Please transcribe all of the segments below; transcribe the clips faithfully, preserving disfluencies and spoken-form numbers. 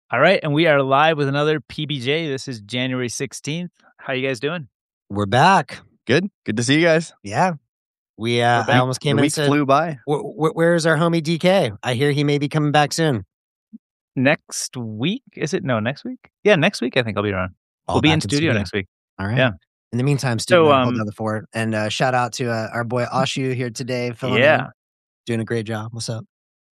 All right, and we are live with another P B J. This is January sixteenth. How you guys doing? We're back. Good. Good to see you guys. Yeah. We, uh, I almost came the in weeks and said, flew by. "Wh- wh- where's our homie D K? I hear he may be coming back soon. Next week? Is it? No, next week? Yeah, next week I think I'll be around. All we'll be back in studio next week. All right. Yeah. In the meantime, Steve, So, so, um, hold down the fort. And uh, shout out to uh, our boy Ashu here today. filling Yeah. in. Doing a great job. What's up?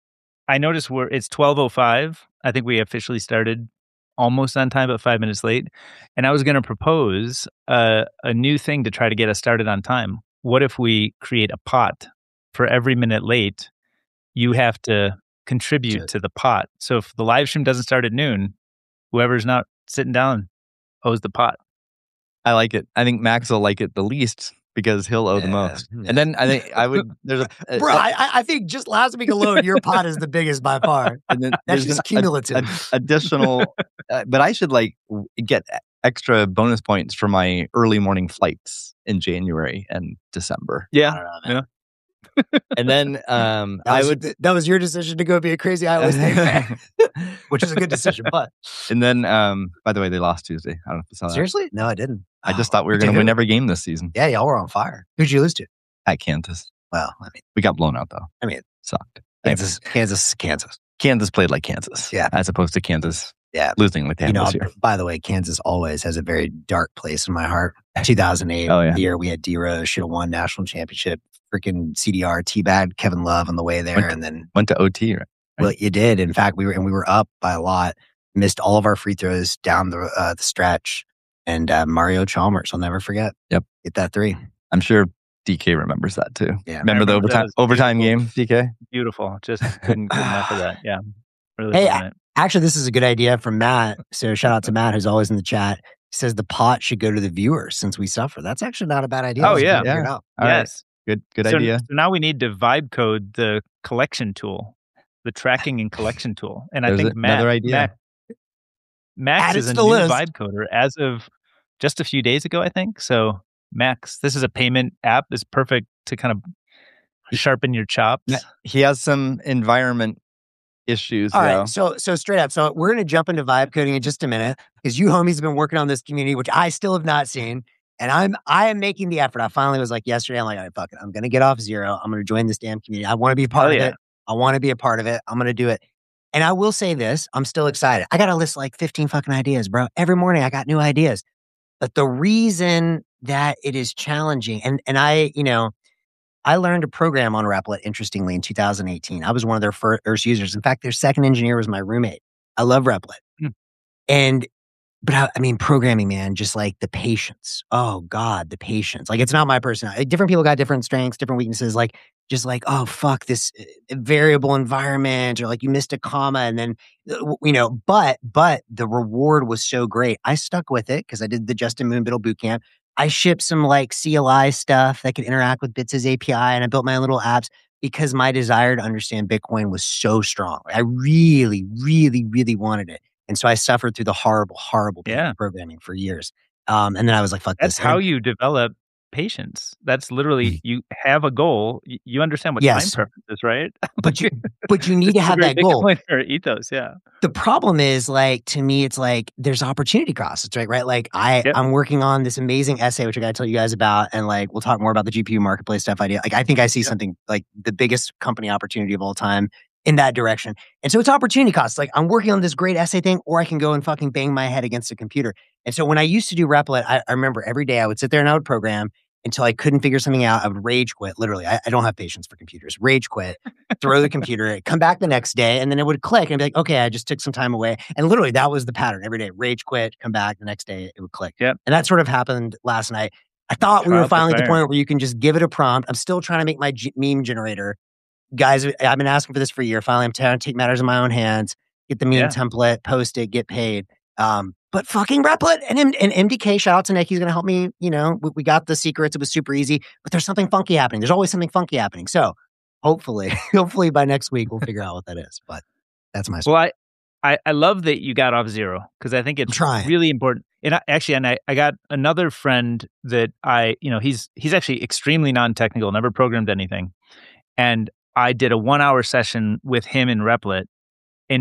I noticed we're it's twelve oh five. I think we officially started almost on time, but five minutes late. And I was going to propose uh, a new thing to try to get us started on time. What if we create a pot for every minute late? You have to contribute Shit. to the pot. So if the live stream doesn't start at noon, whoever's not sitting down owes the pot. I like it. I think Max will like it the least because he'll owe the Yeah, most. yeah. And then I think I would. There's a, a Bro, I, I- I think just last week alone, your pot is the biggest by far. and then That's there's just an- cumulative. a- a- additional. uh, but I should like w- get extra bonus points for my early morning flights in January and December. I don't know, man. And then um, That I was, would. th- that was your decision to go be a crazy Iowa State fan, which is a good decision. But And then, um, by the way, they lost Tuesday. I don't know if you saw that. seriously, no, I didn't. I just Oh, thought we were to going to who? win every game this season Yeah, y'all were on fire. Who'd you lose to? at Kansas. Well, I mean, We got blown out though. I mean, Sucked. Kansas, Kansas, Kansas. Kansas played like Kansas. Yeah. As opposed to Kansas Yeah. losing like they You had know, this year. by the way, Kansas always has a very dark place in my heart. two thousand eight, Oh, yeah. the year we had D-Rose, should have won national championship. Freaking C D R, T-Bad, Kevin Love on the way there. Went to- and then, Went to O T, right? well, you did. In fact, we were, and we were up by a lot, missed all of our free throws down the, uh, the stretch. And uh, Mario Chalmers, I'll never forget. Yep. Get that three. I'm sure D K remembers that too. Yeah. Remember the I remember that overtime was overtime beautiful. game, D K? Beautiful. Just couldn't get enough of that. Yeah. Really Hey, loving it. Actually, this is a good idea from Matt. So shout out to Matt, who's always in the chat. He says the pot should go to the viewers since we suffer. That's actually not a bad idea. Oh, Let's yeah. figure it out. All right. Yes. Good good so, idea. so now we need to vibe code the collection tool, the tracking and collection tool. And There's I think Matt, another idea. Matt- Max Add it is to a the new list. vibe coder as of just a few days ago, I think. So Max, this is a payment app. It's perfect to kind of sharpen your chops. Ma- He has some environment issues All though. right. So so straight up. So we're gonna jump into vibe coding in just a minute because you homies have been working on this community, which I still have not seen. And I'm I am making the effort. I finally was like yesterday, I'm like, all right, fuck it. I'm gonna get off zero. I'm gonna join this damn community. I want to be a part Hell of yeah. it. I want to be a part of it. I'm gonna do it. And I will say this, I'm still excited. I gotta list like fifteen fucking ideas, bro. Every morning I got new ideas. But the reason that it is challenging, and and I, you know, I learned to program on Replit, interestingly, in two thousand eighteen. I was one of their first users. In fact, their second engineer was my roommate. I love Replit. Hmm. And, but I, I mean, programming, man, just like the patience. Oh, God, the patience. Like, it's not my personality. Different people got different strengths, different weaknesses. Like, just like, oh, fuck, this uh, variable environment, or like you missed a comma. And then, uh, w- you know, but, but the reward was so great. I stuck with it because I did the Justin Moonbiddle bootcamp. I shipped some like C L I stuff that could interact with Bits' A P I, and I built my own little apps because my desire to understand Bitcoin was so strong. I really, really, really wanted it. And so I suffered through the horrible, horrible pain of Yeah. programming for years. Um, and then I was like, fuck That's this. how And- you develop patience. That's literally, you have a goal. y- You understand what Yes. time preference is, right? but you, but you need It's to a have very that goal. Bitcoin or ethos, yeah. The problem is, like, to me, it's like there's opportunity costs. It's right, right? Like I, Yep. I'm working on this amazing essay, which I gotta tell you guys about, and like we'll talk more about the G P U marketplace stuff idea. Like I think I see Yep. something like the biggest company opportunity of all time in that direction. And so it's opportunity costs. Like I'm working on this great essay thing, or I can go and fucking bang my head against a computer. And so when I used to do Replit, I, I remember every day I would sit there and I would program until I couldn't figure something out. I would rage quit. Literally, I, I don't have patience for computers. Rage quit, throw the computer, come back the next day, and then it would click and I'd be like, okay, I just took some time away. And literally that was the pattern every day. Rage quit, come back the next day, it would click. Yep. And that sort of happened last night. I thought we Trial were by finally at the fire. point where you can just give it a prompt. I'm still trying to make my G- meme generator. Guys, I've been asking for this for a year. Finally, I'm trying to take matters in my own hands, get the meme Yeah. template, post it, get paid. Um, but fucking Replit and, M- and M D K, shout out to Nick. He's going to help me. You know, we, we got the secrets. It was super easy, but there's something funky happening. There's always something funky happening. So hopefully, hopefully by next week, we'll figure out what that is. But that's my story. Well, I, I, I love that you got off zero because I think it's trying. really important. And I, actually, and I, I got another friend that I, you know, he's he's actually extremely non-technical, never programmed anything. And I did a one hour session with him in Replit. And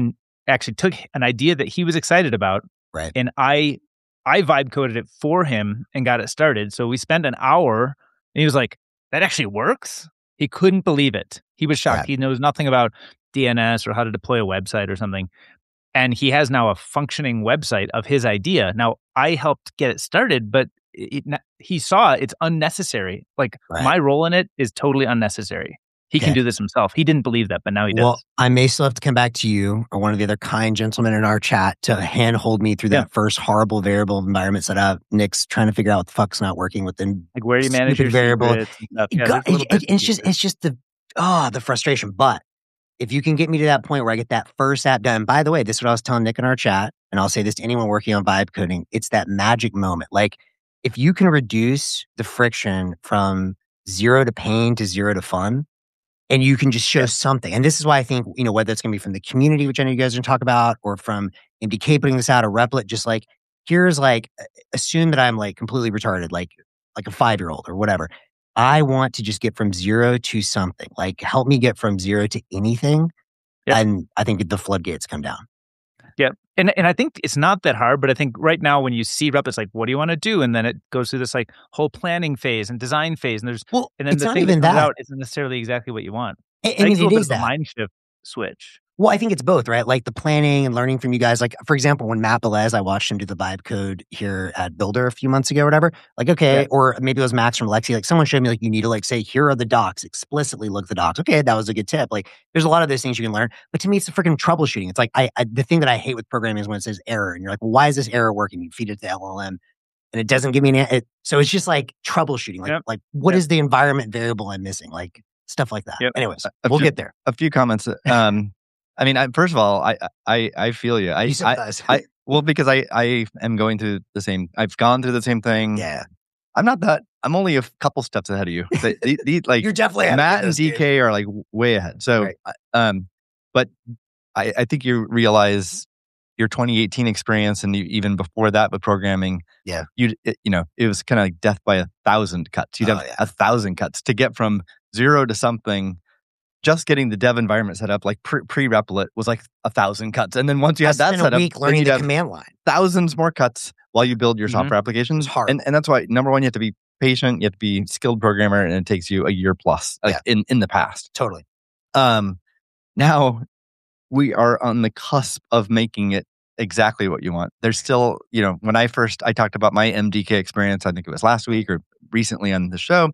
actually took an idea that he was excited about, Right. and I I vibe coded it for him and got it started. So we spent an hour, and he was like, "That actually works?" He couldn't believe it. He was shocked. Yeah. He knows nothing about D N S or how to deploy a website or something. And he has now a functioning website of his idea. Now, I helped get it started, but it, it, he saw it's unnecessary. Like, Right. my role in it is totally unnecessary. He Okay. can do this himself. He didn't believe that, but now he does. Well, I may still have to come back to you or one of the other kind gentlemen in our chat to handhold me through that Yeah. first horrible variable environment setup. Nick's trying to figure out what the fuck's not working with the Like, where do you manage stupid your variable. secrets and stuff. Yeah, God, there's little it- bits it- and it's just pieces. it's just the oh the frustration. But if you can get me to that point where I get that first app done, by the way, this is what I was telling Nick in our chat, and I'll say this to anyone working on vibe coding, it's that magic moment. Like, if you can reduce the friction from zero to pain to zero to fun, and you can just show something. And this is why I think, you know, whether it's going to be from the community, which I know you guys are going to talk about, or from M D K putting this out, or Replit, just like, here's like, assume that I'm like completely retarded, like, like a five-year-old or whatever. I want to just get from zero to something. Like, help me get from zero to anything. Yep. And I think the floodgates come down. Yeah. And and I think it's not that hard, but I think right now when you see Replit, it's like, what do you want to do? And then it goes through this like whole planning phase and design phase. And there's Well, and then it's the not thing even that comes that. out isn't necessarily exactly what you want. And, I and think it's a it little is bit of that. a mind shift switch. Well, I think it's both, right? Like the planning and learning from you guys. Like, for example, when Matt Belez, I watched him do the vibe code here at Builder a few months ago or whatever. Like, okay, Yeah. or maybe it was Max from Lexi. Like, someone showed me, like, you need to, like, say, here are the docs, explicitly look at the docs. Okay, that was a good tip. Like, there's a lot of those things you can learn. But to me, it's the freaking troubleshooting. It's like, I, I the thing that I hate with programming is when it says error. And you're like, well, why is this error working? You feed it to the L L M. And it doesn't give me an it, so it's just like troubleshooting. Like, Yep. like what Yep. is the environment variable I'm missing? Like, stuff like that. Yep. Anyways, A we'll few- get there. A few comments. Um, I mean, I, first of all, I I I feel you. I You I, sympathize. I well because I I am going through the same. I've gone through the same thing. yeah. I'm not that. I'm only a couple steps ahead of you. The, the, the, like You're definitely ahead of me Matt in and this, dude. D K are like way ahead. So, Right. um, but I, I think you realize your twenty eighteen experience and you, even before that with programming. Yeah. You it, you know it was kind of like death by a thousand cuts. You'd Oh, have yeah. a thousand cuts to get from zero to something. Just getting the dev environment set up, like pre pre Replit, was like a thousand cuts, and then once you I had that spent set a up, week then learning you'd the have command line. thousands more cuts while you build your Mhm. software applications. It's hard. And and that's why number one, you have to be patient, you have to be a skilled programmer, and it takes you a year plus, like Yeah. in, in the past. Totally. Um, now we are on the cusp of making it exactly what you want. There's still, you know, when I first I talked about my M D K experience, I think it was last week or recently on the show,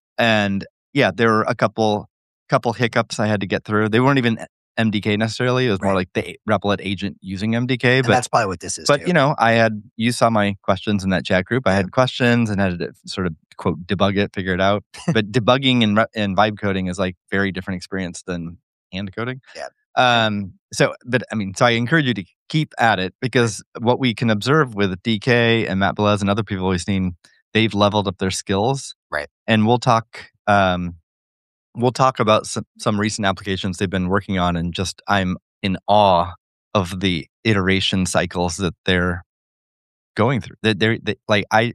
and yeah, there were a couple couple hiccups I had to get through. They weren't even M D K necessarily. It was more Right. like the Replit agent using M D K. And But that's probably what this is. but too. you know, I had you saw my questions in that chat group. I Yeah. had questions and had to sort of quote debug it, figure it out. But debugging and re- and vibe coding is like very different experience than hand coding. Yeah. Um. So, but I mean, so I encourage you to keep at it because what we can observe with D K and Matt Belez and other people we've seen, they've leveled up their skills. Right. And we'll talk. Um. We'll talk about some, some recent applications they've been working on, and just I'm in awe of the iteration cycles that they're going through. That they're they, like I,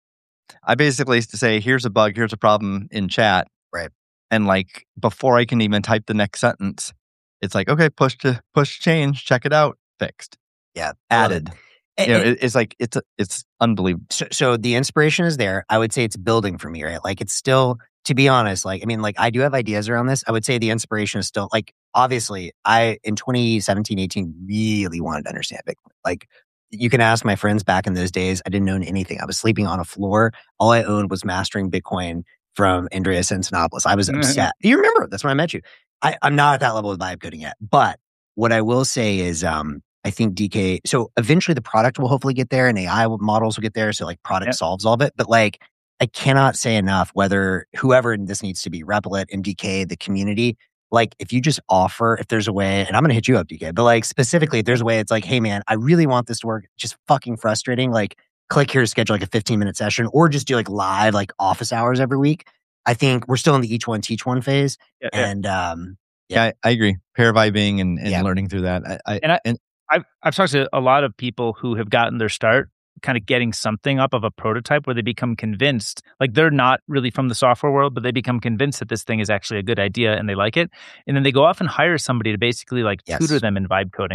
I basically used to say, "Here's a bug, here's a problem" in chat, Right. And like before I can even type the next sentence, it's like, okay, push to push change, check it out, fixed, Yeah. I love it. added. And- You know, and- it, it's like it's it's unbelievable. so, so the inspiration is there. I would say it's building for me, right? Like, it's still, to be honest, like, I mean, like, I do have ideas around this. I would say the inspiration is still, like, obviously, I, in twenty seventeen, eighteen, really wanted to understand Bitcoin. Like, you can ask my friends back in those days, I didn't own anything. I was sleeping on a floor. All I owned was Mastering Bitcoin from Andreas Antonopoulos. I was Mhm. upset. You remember, that's when I met you. I, I'm not at that level of vibe coding yet. But what I will say is, um, I think D K, so eventually the product will hopefully get there and A I will- models will get there. So like product Yep. solves all of it. But like, I cannot say enough whether whoever this needs to be, Replit, M D K, the community, like if you just offer, if there's a way, and I'm going to hit you up, D K, but like specifically, if there's a way, it's like, hey man, I really want this to work. It's just fucking frustrating. Like click here to schedule like a fifteen minute session or just do like live, like office hours every week. I think we're still in the each one, teach one phase. Yeah, yeah. And um, Yeah, I, I agree. Pair vibing and, and Yeah. learning through that. I, I And I- and I've I've talked to a lot of people who have gotten their start kind of getting something up of a prototype where they become convinced, like they're not really from the software world, but they become convinced that this thing is actually a good idea and they like it. And then they go off and hire somebody to basically like Yes. tutor them in vibe coding.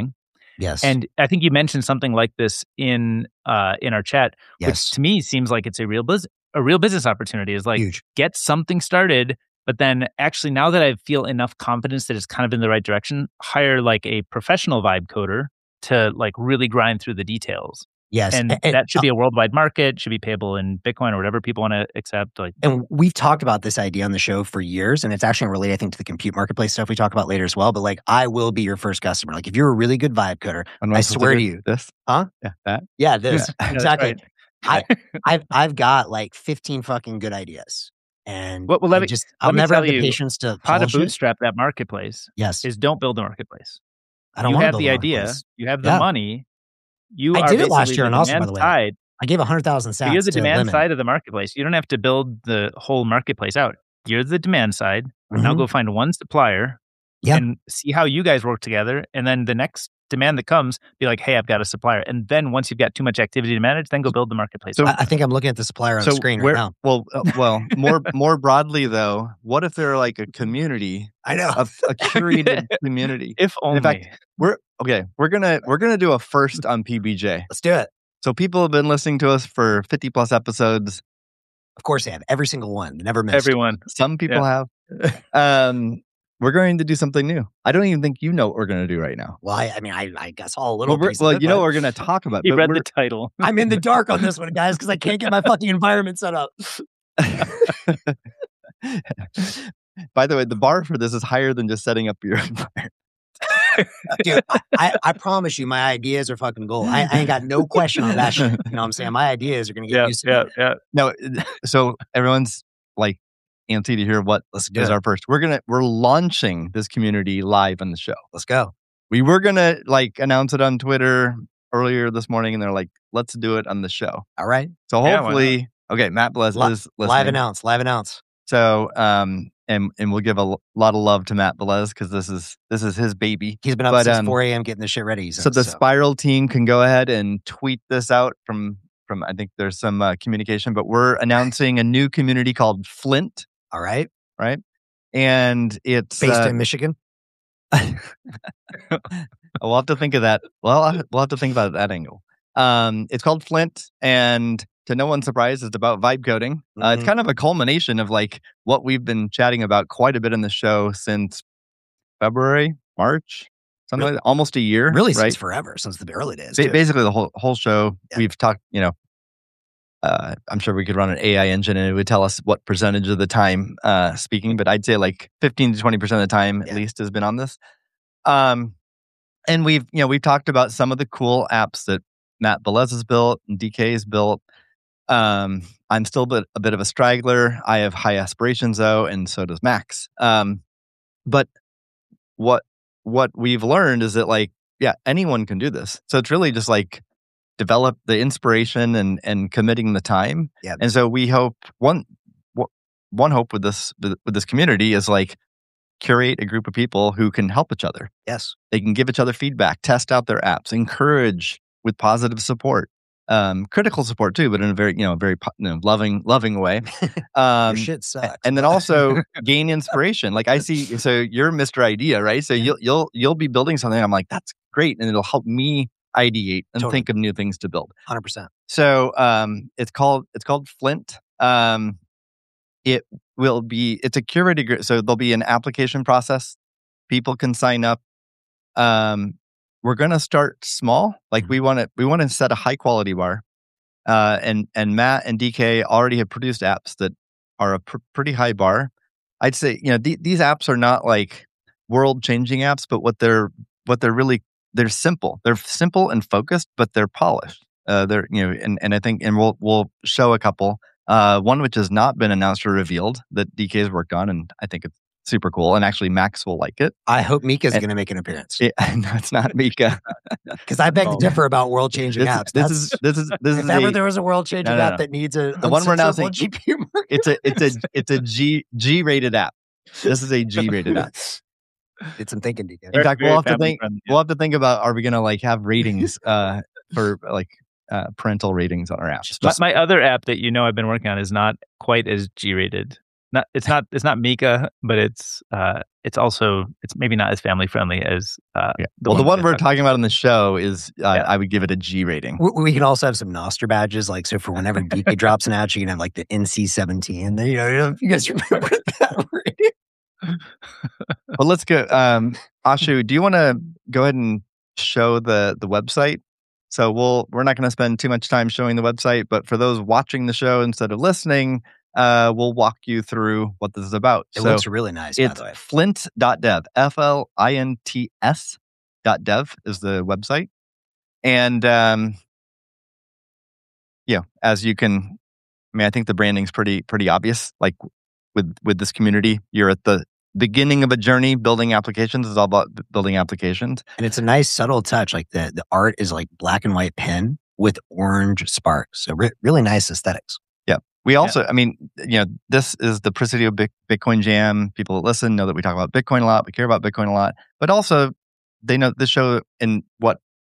Yes. And I think you mentioned something like this in uh, in our chat, yes. which to me seems like it's a real bus- a real business opportunity. Is like Huge. Get something started, but then actually now that I feel enough confidence that it's kind of in the right direction, hire like a professional vibe coder to like really grind through the details. Yes. And, and that should uh, be a worldwide market, should be payable in Bitcoin or whatever people want to accept. Like, and we've talked about this idea on the show for years, and it's actually related, I think, to the compute marketplace stuff we talk about later as well. But like, I will be your first customer. Like, if you're a really good vibe coder, I swear to you, this, huh? Yeah, that, yeah, this yeah, exactly. Right. I, I've I've got like fifteen fucking good ideas, and well, well let I me just let I'll me never tell have the you, patience to how to polish it. bootstrap that marketplace. Yes, is don't build the marketplace. I don't you want to have build the a idea, marketplace. you have the Yeah. money. You I are did it last basically year the in Austin, by demand the way. side. I gave one hundred thousand So you're sats the to demand Lemon. side of the marketplace. You don't have to build the whole marketplace out. You're the demand side. Mhm. Now go find one supplier Yeah. and see how you guys work together. And then the next demand that comes, be like, hey, I've got a supplier. And then once you've got too much activity to manage, then go build the marketplace. So I, I think I'm looking at the supplier on so the screen where, right now. Well, uh, well, more more broadly though, what if they're like a community? I know. a, a curated community. If only. In fact, we're okay. We're gonna we're gonna do a first on P B J. Let's do it. So people have been listening to us for fifty plus episodes. Of course they have. Every single one. Never missed. Everyone. Some people Yeah. have. Um, we're going to do something new. I don't even think you know what we're going to do right now. Well, I, I mean, I, I guess all a little Well, we're- piece well of it, you know but what we're going to talk about. You but read we're- the title. I'm in the dark on this one, guys, because I can't get my fucking environment set up. By the way, the bar for this is higher than just setting up your environment. Dude, I, I, I promise you, my ideas are fucking gold. I, I ain't got no question on that shit. You know what I'm saying? My ideas are going to get Yeah, used to yeah, it. yeah. No, so everyone's like antsy to hear what Let's do is it. our first. We're gonna we're launching this community live on the show. Let's go. We were gonna like announce it on Twitter earlier this morning, and they're like, "Let's do it on the show." All right. So Yeah, why hopefully, okay, Matt Blez Li- is listening. Live announce. Live announce. So, um, and and we'll give a l- lot of love to Matt Blez because this is this is his baby. He's been up But, since um, four a.m. getting this shit ready. So the Spiral team can go ahead and tweet this out from from. I think there's some uh, communication, but we're announcing a new community called Flint, All right. right? And it's Based uh, in Michigan. we'll have to think of that. Well, I- we'll have to think about that angle. Um, it's called Flint, and to no one's surprise, it's about vibe coding. Uh, it's Mhm. kind of a culmination of like what we've been chatting about quite a bit in the show since February, March, something Really- like that. Almost a year, Really right? since forever, since the early days. Ba- too. basically, the whole whole show. Yeah. We've talked. You know, uh, I'm sure we could run an A I engine and it would tell us what percentage of the time uh, speaking, but I'd say like fifteen to twenty percent of the time Yeah. at least has been on this. Um, and we've you know we've talked about some of the cool apps that Matt Velez has built and D K has built. Um, I'm still a bit, a bit of a straggler. I have high aspirations though, and so does Max. Um, but what what we've learned is that like yeah, anyone can do this. So it's really just like develop the inspiration and and committing the time. Yeah. And so we hope one wh- one hope with this with this community is like curate a group of people who can help each other. Yes. They can give each other feedback, test out their apps, encourage with positive support, um, critical support too, but in a very you know very po- you know, loving loving way. Um, Your shit sucks. and then also gain inspiration. Like I see, so you're Mister Idea, right? So Yeah. you'll you'll you'll be building something. I'm like, that's great, and it'll help me ideate and Totally. think of new things to build. one hundred percent. So um, it's called it's called Flint. Um, it will be it's a curated group. So there'll be an application process. People can sign up. Um, we're gonna start small. Like we want to we want to set a high quality bar. Uh, and and Matt and D K already have produced apps that are a pr- pretty high bar. I'd say you know th- these apps are not like world changing apps, but what they're what they're really they're simple. They're simple and focused, but they're polished. Uh, they're you know and and I think and we'll we'll show a couple. Uh, one which has not been announced or revealed that D K has worked on, and I think it's super cool. And actually, Max will like it. I hope Mika's And- going to make an appearance it no, it's not Mika. because I beg Oh. to differ about world changing This, apps. this That's- is this is this if is ever a, there was a world changing No, no, app no. that needs a The one we're announcing- uncensorable G P U market. it's a it's a it's a G G rated app. This is a G rated app. Did some thinking, D K. In fact, we'll have to family think. friendly, yeah. We'll have to think about: are we going to like have ratings uh, for like uh, parental ratings on our apps? My, my other app that you know I've been working on is not quite as G-rated. not it's not it's not Mika, but it's uh it's also it's maybe not as family friendly as uh Yeah. the well, the one one we're we're talking about on the show is uh, Yeah. I would give it a G rating. We, we can also have some Nostr badges, like so for whenever D K drops an ad, you can have like the N C seventeen. You know, you know, if you guys remember that rating. Well, let's go. Um, Ashu, do you want to go ahead and show the the website? So we'll we're not going to spend too much time showing the website, but for those watching the show instead of listening, uh, we'll walk you through what this is about. It so looks really nice, by it's the way. flint dot dev. F L I N T S dot dev is the website. And um, yeah, as you can, I mean, I think the branding's pretty pretty obvious. Like with with this community, you're at the beginning of a journey. Building applications is all about b- building applications. And it's a nice subtle touch. Like the, the art is like black and white pen with orange sparks. So re- really nice aesthetics. Yeah. We also, I mean, you know, this is the Presidio Bic- Bitcoin Jam. People that listen know that we talk about Bitcoin a lot. We care about Bitcoin a lot. But also, they know this show and what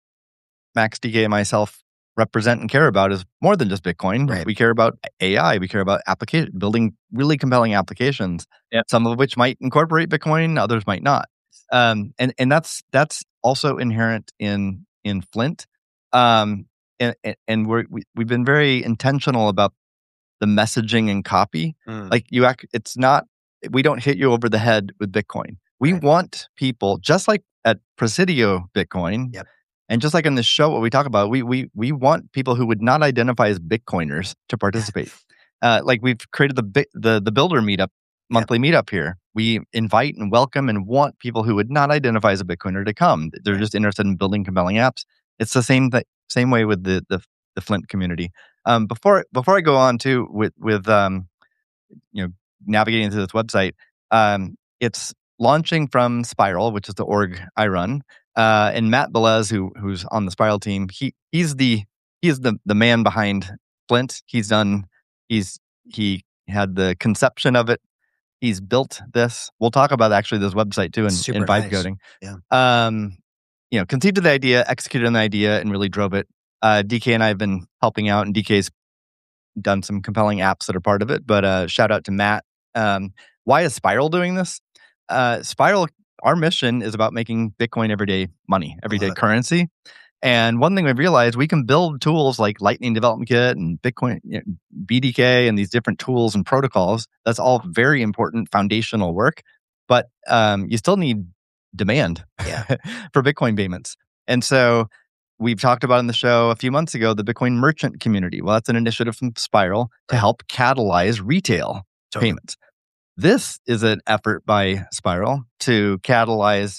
Max, D K, and myself represent and care about is more than just Bitcoin. Right. We care about A I. We care about application, building really compelling applications. Yep. Some of which might incorporate Bitcoin, others might not. Um, and and that's that's also inherent in in Flint. Um, and and- and we're, we we've been very intentional about the messaging and copy. Mm. Like you, act, it's not. We don't hit you over the head with Bitcoin. We Right. want people, just like at Presidio Bitcoin, Yep. and just like in this show, what we talk about, we we we want people who would not identify as Bitcoiners to participate. uh, like we've created the bi- the the Builder Meetup monthly meetup here. We invite and welcome and want people who would not identify as a Bitcoiner to come. They're Right. just interested in building compelling apps. It's the same th- same way with the the, the Flint community. Um, before before I go on to with with um, you know navigating through this website, um, it's launching from Spiral, which is the org I run. Uh, and Matt Belez, who who's on the Spiral team, he he's the he is the the man behind Flint. He's done he's he had the conception of it. He's built this. We'll talk about actually this website too in, Super in vibe nice. coding. Yeah. Um, you know, conceived of the idea, executed on the idea, and really drove it. Uh, D K and I have been helping out, and D K's done some compelling apps that are part of it. But uh, shout out to Matt. Um, why is Spiral doing this? Uh, Spiral, our mission is about making Bitcoin everyday money, everyday Love it. currency. And one thing we've realized, we can build tools like Lightning Development Kit and Bitcoin, you know, B D K, and these different tools and protocols. That's all very important foundational work. But um, you still need demand Yeah. for Bitcoin payments. And so we've talked about in the show a few months ago, the Bitcoin merchant community. Well, that's an initiative from Spiral to help catalyze retail Totally. payments. This is an effort by Spiral to catalyze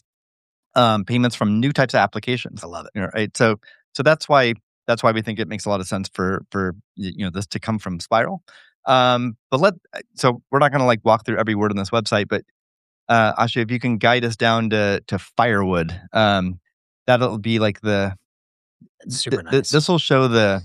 um, payments from new types of applications. I love it. You know, right? So, so that's why that's why we think it makes a lot of sense for for you know this to come from Spiral. Um, but let so we're not going to like walk through every word on this website, but uh, Asha, if you can guide us down to to Firewood, um, that'll be like the It's super th- th- nice. this will show the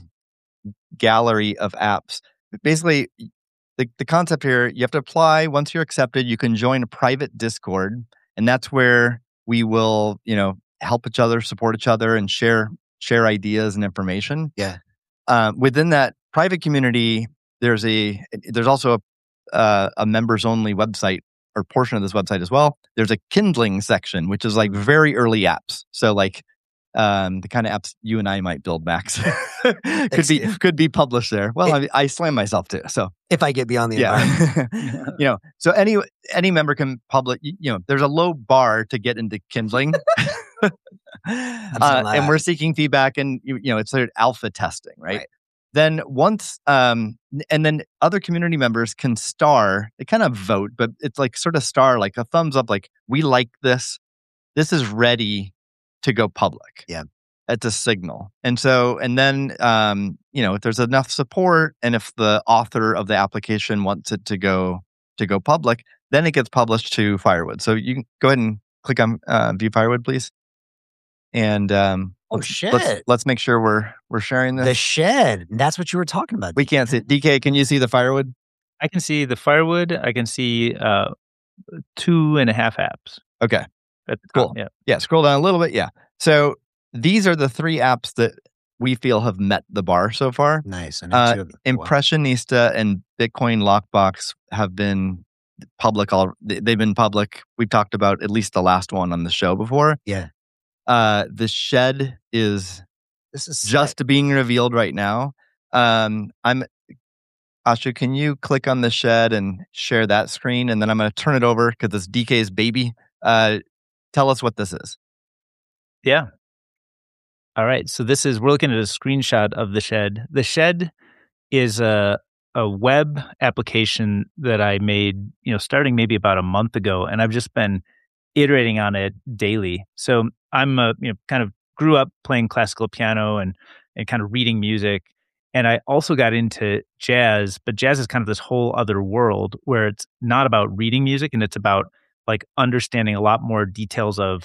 gallery of apps. Basically, the, the concept here, you have to apply. Once you're accepted, you can join a private Discord, and that's where we will, you know, help each other, support each other, and share share ideas and information. Yeah. Um, within that private community, there's a there's also a, uh, a members only website or portion of this website as well. There's a Kindling section, which is like very early apps. So like um, the kind of apps you and I might build, Max, could Thanks, be Steve. could be published there. Well, I, I slam myself too. So If I get beyond the environment. yeah, you know. So any any member can publish. You know, there's a low bar to get into Kindling, uh, that and up. we're seeking feedback, and you, you know, it's sort of alpha testing, right? Right. Then once, um, and then other community members can star. They kind of vote, but it's like sort of star, like a thumbs up, like we like this. This is ready to go public. Yeah. It's a signal. And so, and then, um, you know, if there's enough support and if the author of the application wants it to go, to go public, then it gets published to Firewood. So you can go ahead and click on uh, view Firewood, please. And, um, Oh, let's, shit. Let's, let's make sure we're, we're sharing this. The shed. That's what you were talking about. we can't see it. D K, can you see the Firewood? I can see the Firewood. I can see uh, two and a half apps. Okay. At the Cool. top. Yeah. Yeah, scroll down a little bit. Yeah. So these are the three apps that we feel have met the bar so far. Nice. I know Uh, two of them. Wow. Impressionista and Bitcoin Lockbox have been public. All they've been public. We talked about at least the last one on the show before. Yeah. Uh, the Shed is This is just sick. being revealed right now. Um, I'm Asha, can you click on the Shed and share that screen? And then I'm going to turn it over because it's D K's baby. Uh, tell us what this is. Yeah. All right. So this is, we're looking at a screenshot of the Shed. The Shed is a a web application that I made, you know, starting maybe about a month ago, and I've just been iterating on it daily. So I'm a, you know, kind of grew up playing classical piano and and kind of reading music, and I also got into jazz, but jazz is kind of this whole other world where it's not about reading music and it's about like understanding a lot more details of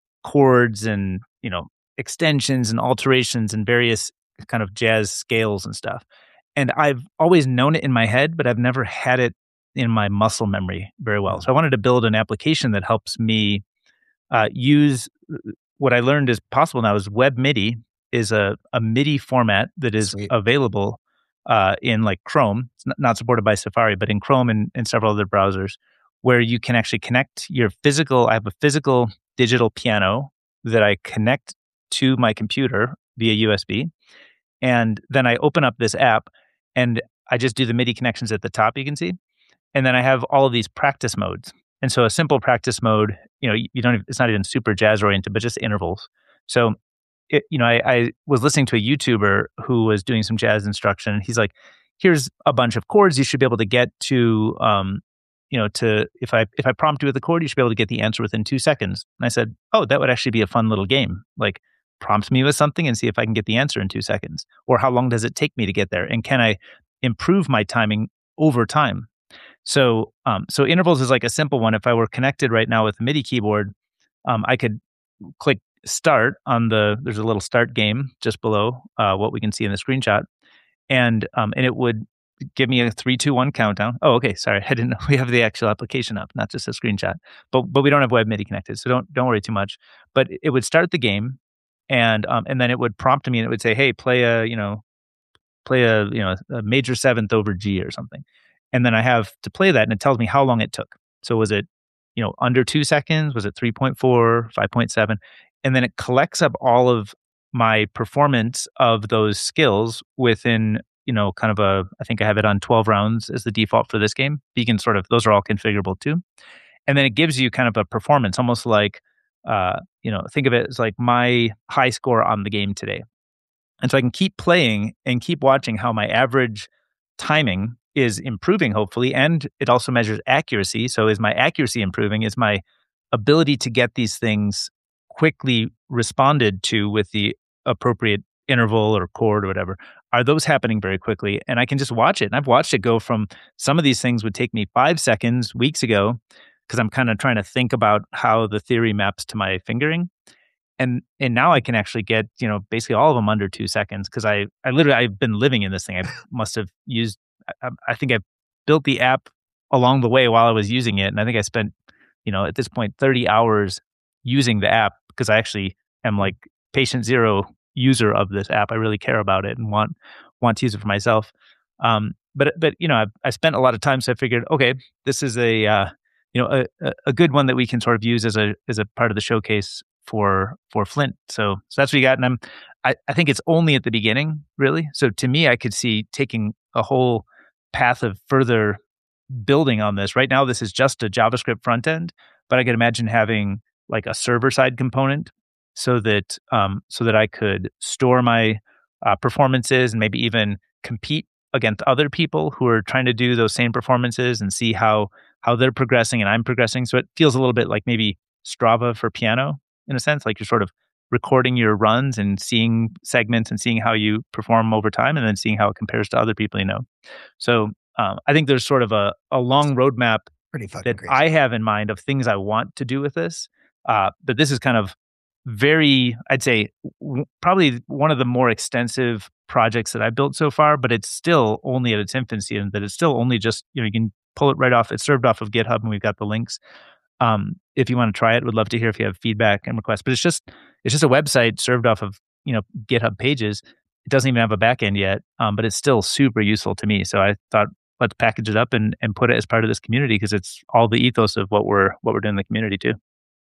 chords and, you know, extensions and alterations and various kind of jazz scales and stuff. And I've always known it in my head, but I've never had it in my muscle memory very well. So I wanted to build an application that helps me uh, use what I learned is possible now is Web MIDI is a, a MIDI format that is Sweet. available uh, in like Chrome. It's not, not supported by Safari, but in Chrome and, and several other browsers where you can actually connect your physical, I have a physical digital piano that I connect to my computer via U S B. And then I open up this app and I just do the MIDI connections at the top, you can see. And then I have all of these practice modes. And so a simple practice mode, you know, you don't, it's not even super jazz oriented, but just intervals. So, it, you know, I, I was listening to a YouTuber who was doing some jazz instruction. He's like, here's a bunch of chords you should be able to get to, um, you know, to, if I, if I prompt you with a chord, you should be able to get the answer within two seconds. And I said, oh, that would actually be a fun little game. Like, prompt me with something and see if I can get the answer in two seconds. Or how long does it take me to get there? And can I improve my timing over time? So, um, so intervals is like a simple one. If I were connected right now with a MIDI keyboard, um, I could click start on the, there's a little start game just below uh, what we can see in the screenshot. And, um, and it would give me a three, two, one countdown. Oh, okay. Sorry. I didn't know we have the actual application up, not just a screenshot, but, but we don't have Web MIDI connected. So don't, don't worry too much, but it would start the game. And um, and then it would prompt me and it would say, hey, play a, you know, play a, you know, a major seventh over G or something. And then I have to play that and it tells me how long it took. So was it, you know, under two seconds? Was it three point four, five point seven? And then it collects up all of my performance of those skills within, you know, kind of a, I think I have it on twelve rounds as the default for this game. You can sort of, those are all configurable too. And then it gives you kind of a performance, almost like, uh, you know, think of it as like my high score on the game today. And so I can keep playing and keep watching how my average timing is improving, hopefully. And it also measures accuracy. So is my accuracy improving? Is my ability to get these things quickly responded to with the appropriate interval or chord or whatever? Are those happening very quickly? And I can just watch it. And I've watched it go from some of these things would take me five seconds weeks ago, because I'm kind of trying to think about how the theory maps to my fingering. And and now I can actually get, you know, basically all of them under two seconds because I, I literally, I've been living in this thing. I must have used, I, I think I've built the app along the way while I was using it. And I think I spent, you know, at this point, thirty hours using the app because I actually am like patient zero user of this app. I really care about it and want want to use it for myself. Um, but, but you know, I, I spent a lot of time, so I figured, okay, this is a, uh, you know, a, a good one that we can sort of use as a as a part of the showcase for for Flint. So so that's what we got. And I'm I, I think it's only at the beginning, really. So to me, I could see taking a whole path of further building on this. Right now, this is just a JavaScript front end, but I could imagine having like a server side component so that um so that I could store my uh, performances and maybe even compete against other people who are trying to do those same performances and see how how they're progressing and I'm progressing. So it feels a little bit like maybe Strava for piano in a sense, like you're sort of recording your runs and seeing segments and seeing how you perform over time and then seeing how it compares to other people you know. So um, I think there's sort of a, a long roadmap Pretty fucking that crazy. I have in mind of things I want to do with this. Uh, but this is kind of very, I'd say, w- probably one of the more extensive projects that I've built so far, but it's still only at its infancy and that it's still only just, you know, you can pull it right off. It's served off of GitHub and we've got the links. Um, if you want to try it, would love to hear if you have feedback and requests. But it's just it's just a website served off of, you know, GitHub pages. It doesn't even have a backend yet, um, but it's still super useful to me. So I thought, let's package it up and, and put it as part of this community because it's all the ethos of what we're what we're doing in the community too.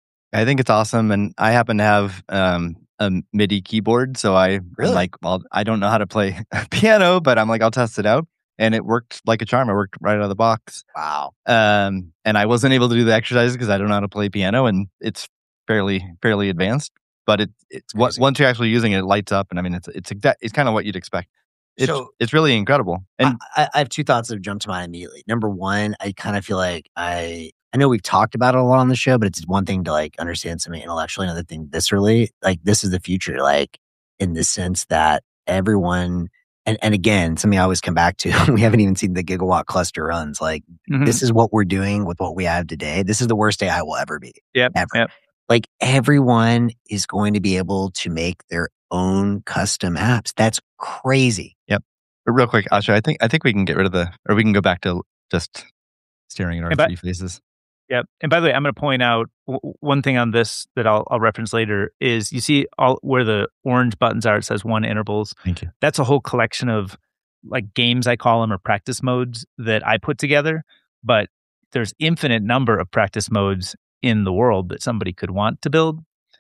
I think it's awesome, and I happen to have um, a MIDI keyboard, so I Really? I'm like, well, I don't know how to play piano, but I'm like, I'll test it out, and it worked like a charm. It worked right out of the box. Wow. Um, and I wasn't able to do the exercises because I don't know how to play piano, and it's fairly fairly advanced. But it it's what Crazy. once you're actually using it, it lights up, and I mean, it's it's exact, it's kind of what you'd expect. It's So- it's really incredible. And I, I have two thoughts that have jumped to mind immediately. Number one, I kind of feel like I I know we've talked about it a lot on the show, but it's one thing to like understand something intellectually, another thing viscerally. Like this is the future, like in the sense that everyone and, and again, something I always come back to, we haven't even seen the gigawatt cluster runs. Like Mhm. this is what we're doing with what we have today. This is the worst day I will ever be. Yep, Ever. yep. Like everyone is going to be able to make their own custom apps. That's crazy. But real quick, Asha, I think I think we can get rid of the, or we can go back to just staring at our Hey, but- three faces. Yep. And by the way, I'm going to point out w- one thing on this that I'll, I'll reference later is you see all where the orange buttons are. It says one intervals. Thank you. That's a whole collection of like games, I call them, or practice modes that I put together. But there's infinite number of practice modes in the world that somebody could want to build.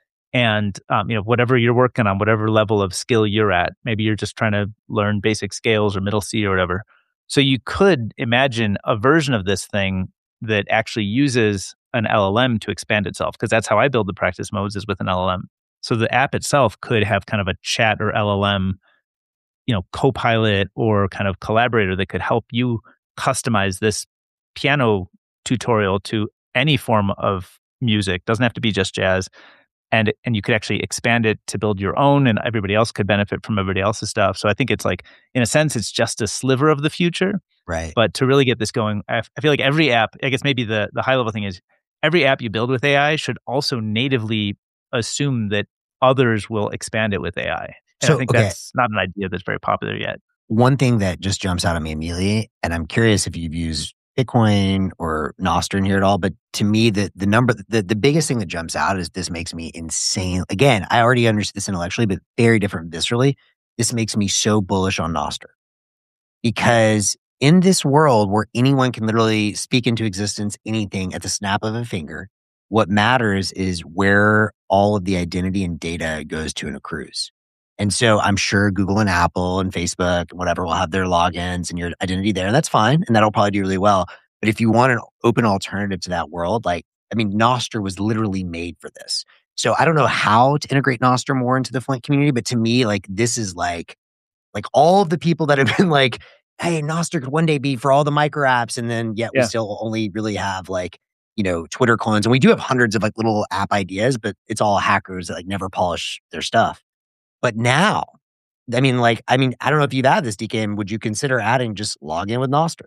And um, you know, whatever you're working on, whatever level of skill you're at, maybe you're just trying to learn basic scales or middle C or whatever. So you could imagine a version of this thing that actually uses an L L M to expand itself, because that's how I build the practice modes is with an L L M. So the app itself could have kind of a chat or L L M, you know, co-pilot or kind of collaborator that could help you customize this piano tutorial to any form of music. Doesn't have to be just jazz. And and you could actually expand it to build your own, and everybody else could benefit from everybody else's stuff. So I think it's like, in a sense, it's just a sliver of the future. Right. But to really get this going, I, f- I feel like every app, I guess maybe the, the high level thing is every app you build with A I should also natively assume that others will expand it with A I. And So, I think okay. that's not an idea that's very popular yet. One thing that just jumps out at me immediately, and I'm curious if you've used Bitcoin or Nostr in here at all, but to me, the the number, the, the biggest thing that jumps out is this makes me insane. Again, I already understand this intellectually, but very different viscerally. This makes me so bullish on Nostr. Because in this world where anyone can literally speak into existence anything at the snap of a finger, what matters is where all of the identity and data goes to and accrues. And so I'm sure Google and Apple and Facebook and whatever will have their logins and your identity there. And that's fine. And that'll probably do really well. But if you want an open alternative to that world, like, I mean, Nostr was literally made for this. So I don't know how to integrate Nostr more into the Flink community, but to me, like, this is like, like all of the people that have been like, hey, Nostr could one day be for all the micro apps. And then yet we Yeah. still only really have like, you know, Twitter clones. And we do have hundreds of like little app ideas, but it's all hackers that like never polish their stuff. But now, I mean, like, I mean, I don't know if you've had this, D K, and would you consider adding just log in with Nostr?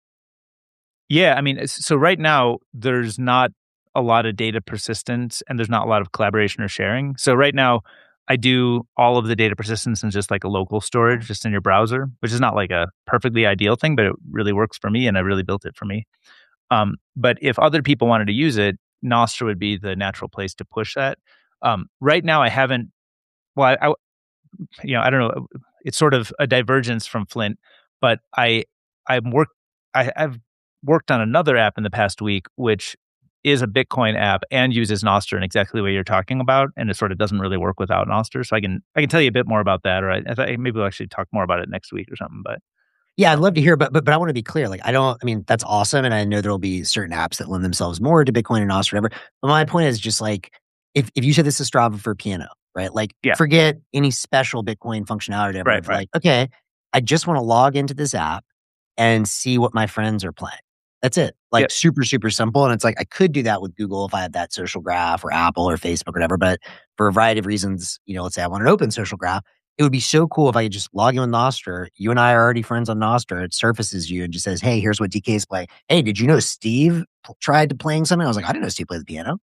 Yeah, I mean, it's- so right now there's not a lot of data persistence and there's not a lot of collaboration or sharing. So right now I do all of the data persistence in just like a local storage, just in your browser, which is not like a perfectly ideal thing, but it really works for me and I really built it for me. Um, but if other people wanted to use it, Nostr would be the natural place to push that. Um, right now I haven't, well, I, I, you know, I don't know, it's sort of a divergence from Flint, but I, I'm work, I, I've worked on another app in the past week, which is a Bitcoin app and uses Nostr in exactly the way you're talking about, and it sort of doesn't really work without Nostr. So I can I can tell you a bit more about that, or I, I thought maybe we'll actually talk more about it next week or something. But Yeah, I'd love to hear, but but but I want to be clear. Like, I don't. I mean, that's awesome, and I know there will be certain apps that lend themselves more to Bitcoin and Nostr, whatever. But my point is just like, if if you said this is Strava for piano, right? Like, Yeah. forget any special Bitcoin functionality. Or whatever. Right, right. Like, okay, I just want to log into this app and see what my friends are playing. That's it. Like Yep. super, super simple. And it's like, I could do that with Google if I had that social graph or Apple or Facebook or whatever. But for a variety of reasons, you know, let's say I want an open social graph. It would be so cool if I could just log in with Nostr. You and I are already friends on Nostr. It surfaces you and just says, hey, here's what D K's playing. Hey, did you know Steve p- tried to playing something? I was like, I didn't know Steve played the piano.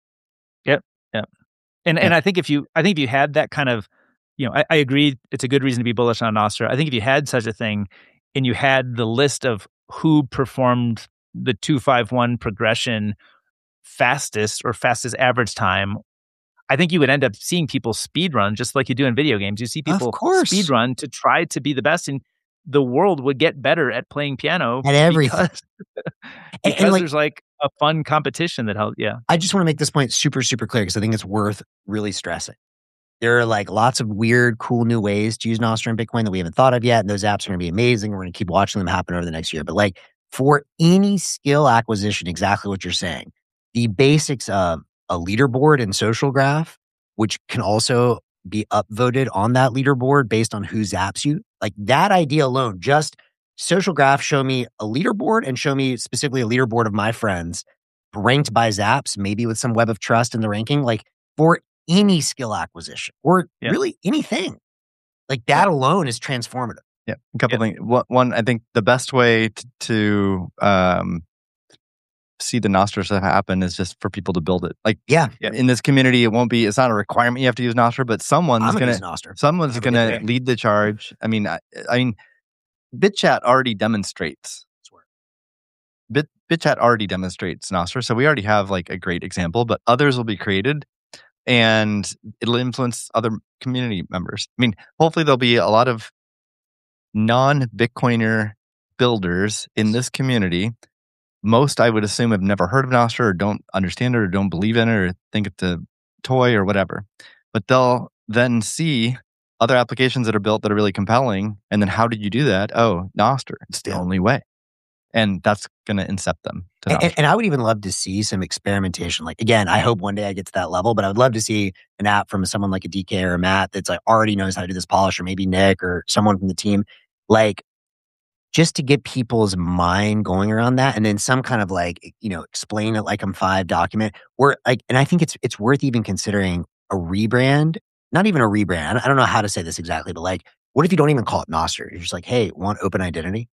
and and Yeah. I think if you I think if you had that kind of, you know, I, I agree it's a good reason to be bullish on Nostr. I think if you had such a thing and you had the list of who performed the two five one progression fastest or fastest average time, I think you would end up seeing people speed run just like you do in video games. You see people speed run to try to be the best, and the world would get better at playing piano at everything. Because, because and, and like, there's like a fun competition that helps. Yeah. I just want to make this point super, super clear because I think it's worth really stressing. There are like lots of weird, cool new ways to use Nostr and Bitcoin that we haven't thought of yet. And those apps are going to be amazing. We're going to keep watching them happen over the next year. But like for any skill acquisition, exactly what you're saying, the basics of a leaderboard and social graph, which can also be upvoted on that leaderboard based on who zaps you. Like that idea alone, just social graph, show me a leaderboard and show me specifically a leaderboard of my friends ranked by zaps, maybe with some web of trust in the ranking, like for any skill acquisition or yeah. really anything. Like that yeah. alone is transformative. Yeah. A couple yeah. things. One, I think the best way to, to um, see the Nostr stuff happen is just for people to build it. Like, yeah, in this community, it won't be, it's not a requirement you have to use Nostr, but someone's going to, someone's going to lead the charge. I mean, I, I mean, BitChat already demonstrates, Bit, BitChat already demonstrates Nostr. So we already have like a great example, but others will be created and it'll influence other community members. I mean, hopefully there'll be a lot of non-Bitcoiner builders in this community. Most, I would assume, have never heard of Nostr or don't understand it or don't believe in it or think it's a toy or whatever. But they'll then see other applications that are built that are really compelling. And then how did you do that? Oh, Nostr. It's the only way. And that's going to incept them. To and, and I would even love to see some experimentation. Like, again, I hope one day I get to that level, but I would love to see an app from someone like a D K or a Matt that's like already knows how to do this polish, or maybe Nick or someone from the team. Like, just to get people's mind going around that, and then some kind of like, you know, explain it like I'm five document, or like, and I think it's it's worth even considering a rebrand, not even a rebrand. I don't know how to say this exactly, but like, what if you don't even call it Nostr? You're just like, hey, want open identity?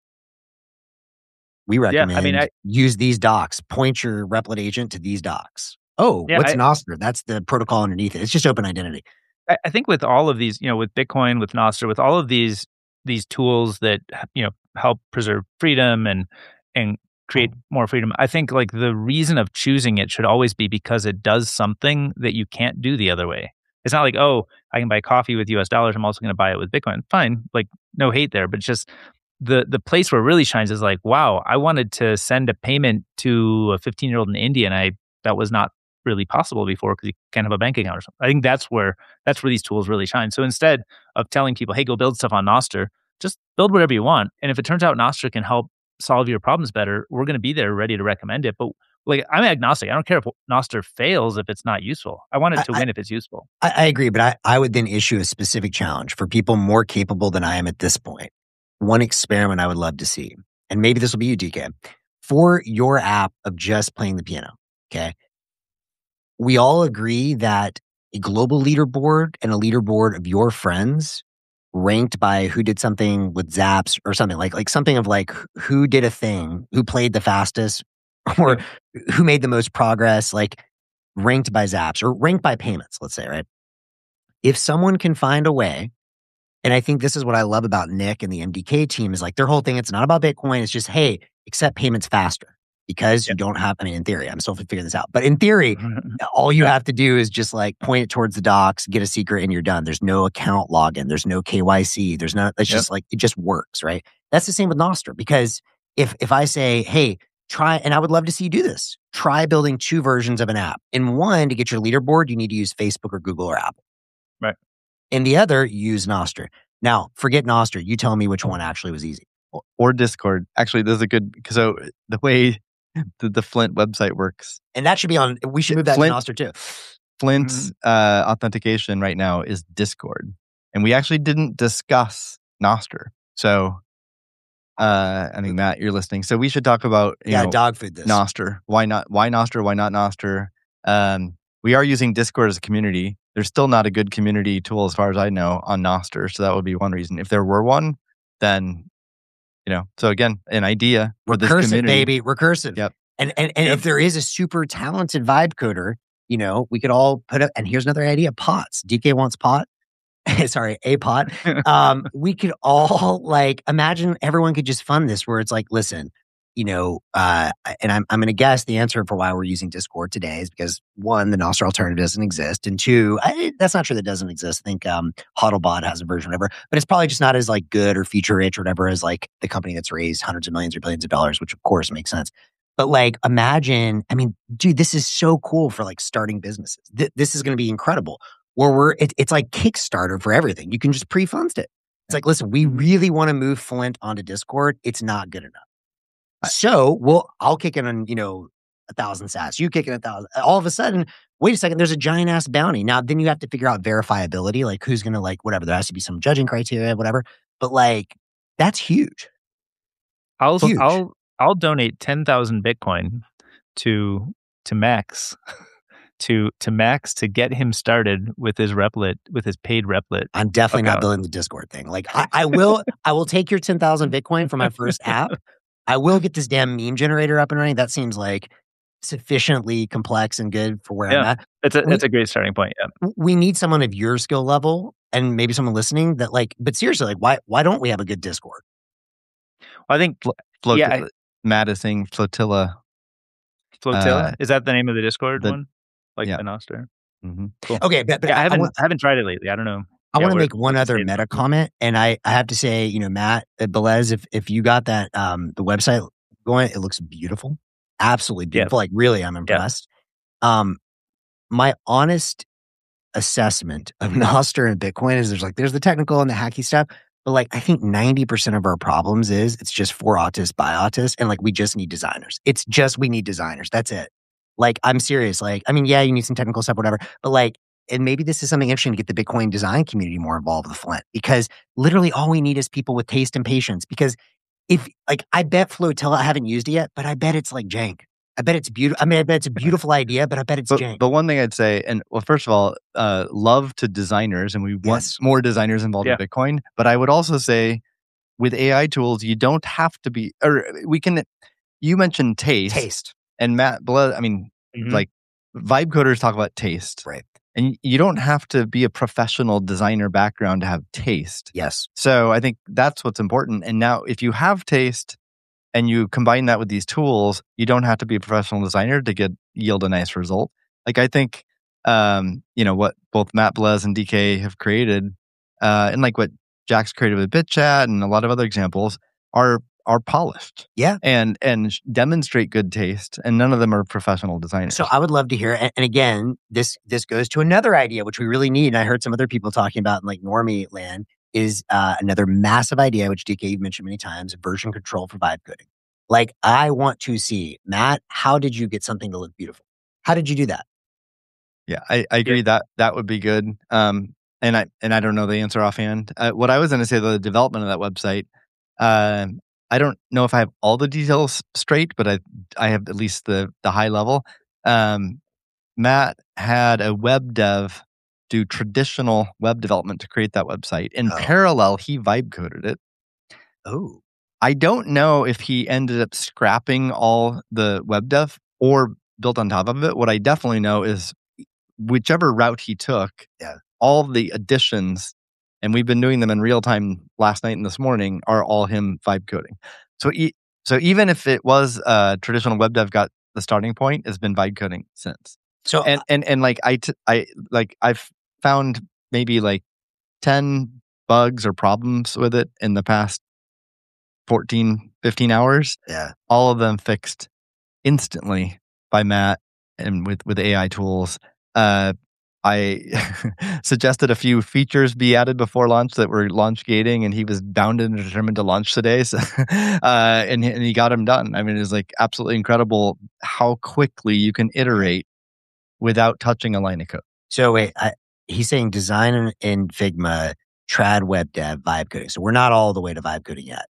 We recommend yeah, I mean, I, use these docs. Point your Replit agent to these docs. Oh, yeah, what's I, Nostr? That's the protocol underneath it. It's just open identity. I, I think with all of these, you know, with Bitcoin, with Nostr, with all of these these tools that, you know, help preserve freedom and and create more freedom, I think like the reason of choosing it should always be because it does something that you can't do the other way. It's not like, oh, I can buy coffee with U S dollars. I'm also going to buy it with Bitcoin. Fine, like no hate there, but it's just the the place where it really shines is like, wow, I wanted to send a payment to a fifteen year old in India, and I that was not really possible before because you can't have a bank account or something. I think that's where that's where these tools really shine. So instead of telling people, hey, go build stuff on Nostr, just build whatever you want. And if it turns out Nostr can help solve your problems better, we're going to be there ready to recommend it. But like, I'm agnostic. I don't care if Nostr fails if it's not useful. I want it to I, win if it's useful. I, I agree, but I, I would then issue a specific challenge for people more capable than I am at this point. One experiment I would love to see, and maybe this will be you, D K, for your app of just playing the piano, okay? We all agree that a global leaderboard and a leaderboard of your friends ranked by who did something with zaps or something like like something of like who did a thing, who played the fastest, or who made the most progress, like ranked by zaps or ranked by payments, let's say, right? If someone can find a way, and I think this is what I love about Nick and the M D K team is like their whole thing, it's not about Bitcoin, it's just, hey, accept payments faster because yep. you don't have, I mean, in theory, I'm still figuring this out, but in theory, all you have to do is just like point it towards the docs, get a secret, and you're done. There's no account login. There's no K Y C. There's no, it's yep. just like, it just works, right? That's the same with Nostr, because if if I say, hey, try, and I would love to see you do this, try building two versions of an app. In one, to get your leaderboard, you need to use Facebook or Google or Apple. Right. In the other, use Nostr. Now, forget Nostr. You tell me which one actually was easy. Or Discord. Actually, there's a good, because so the way the, the Flint website works. And that should be on, we should move that Flint, to Nostr too. Flint's mm-hmm. uh, authentication right now is Discord. And we actually didn't discuss Nostr. So, uh, I think, Matt, you're listening. So we should talk about, you yeah, know, dog food this. Nostr. Why not? Why Nostr? Why not Nostr? Um, we are using Discord as a community. There's still not a good community tool, as far as I know, on Nostr. So that would be one reason. If there were one, then, you know, so again, an idea for this recursive, community. baby, recursive. Yep. And and, and yep. if there is a super talented vibe coder, you know, we could all put up, and here's another idea, pots. D K wants pot. Sorry, a pot. Um, we could all like, imagine everyone could just fund this where it's like, listen, you know, uh, and I'm I'm going to guess the answer for why we're using Discord today is because one, the Nostr alternative doesn't exist, and two, I, that's not true that it doesn't exist. I think um, HODLbot has a version, or whatever, but it's probably just not as like good or feature rich or whatever as like the company that's raised hundreds of millions or billions of dollars, which of course makes sense. But like, imagine, I mean, dude, this is so cool for like starting businesses. Th- this is going to be incredible. Where we're, it, it's like Kickstarter for everything. You can just pre-fund it. It's like, listen, we really want to move Flint onto Discord. It's not good enough. So, well, I'll kick in on, you know, a thousand sats. You kick in a thousand. All of a sudden, wait a second, there's a giant ass bounty. Now, then you have to figure out verifiability, like who's going to like, whatever. There has to be some judging criteria, whatever. But like, that's huge. I'll, huge. I'll, I'll donate ten thousand Bitcoin to, to Max. to to Max to get him started with his Replit, with his paid Replit. I'm definitely account. not building the Discord thing. Like I, I will I will take your ten thousand Bitcoin for my first app. I will get this damn meme generator up and running. That seems like sufficiently complex and good for where yeah, I'm at. That's a we, that's a great starting point. Yeah. We need someone of your skill level and maybe someone listening that like, but seriously, like why why don't we have a good Discord? Well, I think Flo- Flot- yeah, I, Matt is saying flotilla. Flotilla? Uh, Is that the name of the Discord the, one? Like yeah. the Nostr? Mm-hmm. Cool. Okay, but, but yeah, I haven't I, I, I haven't tried it lately. I don't know. I yeah, want to make one other meta about. comment, and I, I have to say, you know, Matt uh, Belez, if if you got that um the website going, it looks beautiful, absolutely beautiful. Yeah. Like really, I'm impressed. Yeah. Um, my honest assessment of Nostr and Bitcoin is there's like there's the technical and the hacky stuff, but like I think ninety percent of our problems is it's just for autists by autists, and like we just need designers. It's just we need designers. That's it. Like, I'm serious. Like, I mean, yeah, you need some technical stuff, whatever. But like, and maybe this is something interesting to get the Bitcoin design community more involved with Flint, because literally all we need is people with taste and patience. Because if, like, I bet Flotilla, I haven't used it yet, but I bet it's like jank. I bet it's beautiful. I mean, I bet it's a beautiful idea, but I bet it's but, jank. But one thing I'd say, and well, first of all, uh, love to designers, and we want yes. more designers involved yeah. in Bitcoin. But I would also say, with A I tools, you don't have to be, or we can, you mentioned taste. Taste. And Matt, I mean, mm-hmm. like, vibe coders talk about taste. Right. And you don't have to be a professional designer background to have taste. Yes. So I think that's what's important. And now if you have taste and you combine that with these tools, you don't have to be a professional designer to get yield a nice result. Like I think, um, you know, what both Matt Belez and D K have created, uh, and like what Jack's created with BitChat and a lot of other examples are are polished. Yeah. And and demonstrate good taste, and none of them are professional designers. So I would love to hear, and, and again, this this goes to another idea, which we really need, and I heard some other people talking about in like normie land, is uh, another massive idea, which D K you've mentioned many times, version control for vibe coding. Like, I want to see, Matt, how did you get something to look beautiful? How did you do that? Yeah, I, I agree yeah. that that would be good. Um, and I and I don't know the answer offhand. Uh, what I was going to say, the development of that website, uh, I don't know if I have all the details straight, but I I have at least the the high level. Um, Matt had a web dev do traditional web development to create that website. In oh. parallel, he vibe coded it. Oh. I don't know if he ended up scrapping all the web dev or built on top of it. What I definitely know is whichever route he took, yeah. all the additions, and we've been doing them in real time last night and this morning, are all him vibe coding. So, e- so even if it was uh, traditional web dev got the starting point, it's been vibe coding since. So and and and like I t- I like I've found maybe like ten bugs or problems with it in the past fourteen, fifteen hours. Yeah. All of them fixed instantly by Matt and with, with A I tools. Uh, I suggested a few features be added before launch that were launch gating, and he was bound and determined to launch today. So, uh, and, and he got them done. I mean, it's like absolutely incredible how quickly you can iterate without touching a line of code. So wait, I, he's saying design in, in Figma, trad web dev, vibe coding. So we're not all the way to vibe coding yet.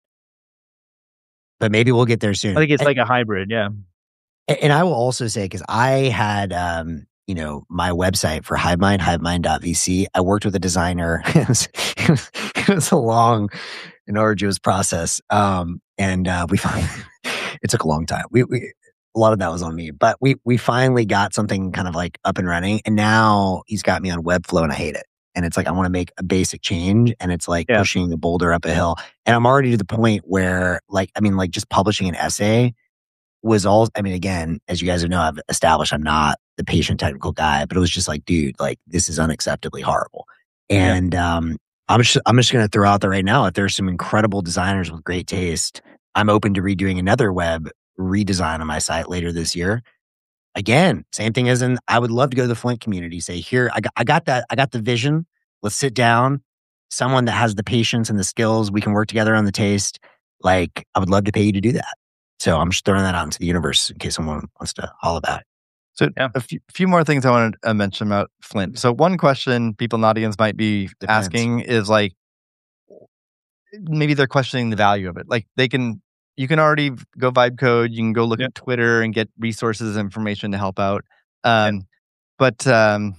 But maybe we'll get there soon. I think it's and, like a hybrid, yeah. And, and I will also say, because I had, um, you know, my website for Hivemind, hivemind dot v c. I worked with a designer. it, was, it, was, it was a long and arduous process. Um, and uh, we finally, it took a long time. We, we a lot of that was on me, but we we finally got something kind of like up and running. And now he's got me on Webflow, and I hate it. and it's like I want to make a basic change, and it's like Yeah. pushing a boulder up a hill. And I'm already to the point where, like, I mean, like just publishing an essay was all. I mean, again, as you guys know, I've established I'm not the patient technical guy, but it was just like, dude, like this is unacceptably horrible. And um, I'm just I'm just gonna throw out there right now, if there's some incredible designers with great taste, I'm open to redoing another web redesign on my site later this year. Again, same thing as in, I would love to go to the Flint community, say, here, I got, I got that, I got the vision. Let's sit down. Someone that has the patience and the skills, we can work together on the taste. Like, I would love to pay you to do that. So I'm just throwing that out into the universe in case someone wants to holler back. So Yeah. a few, few more things I wanted to mention about Flint. So one question people in the audience might be Depends. asking is like, maybe they're questioning the value of it. Like they can, you can already go vibe code. You can go look Yeah. at Twitter and get resources, information to help out. Um, But um,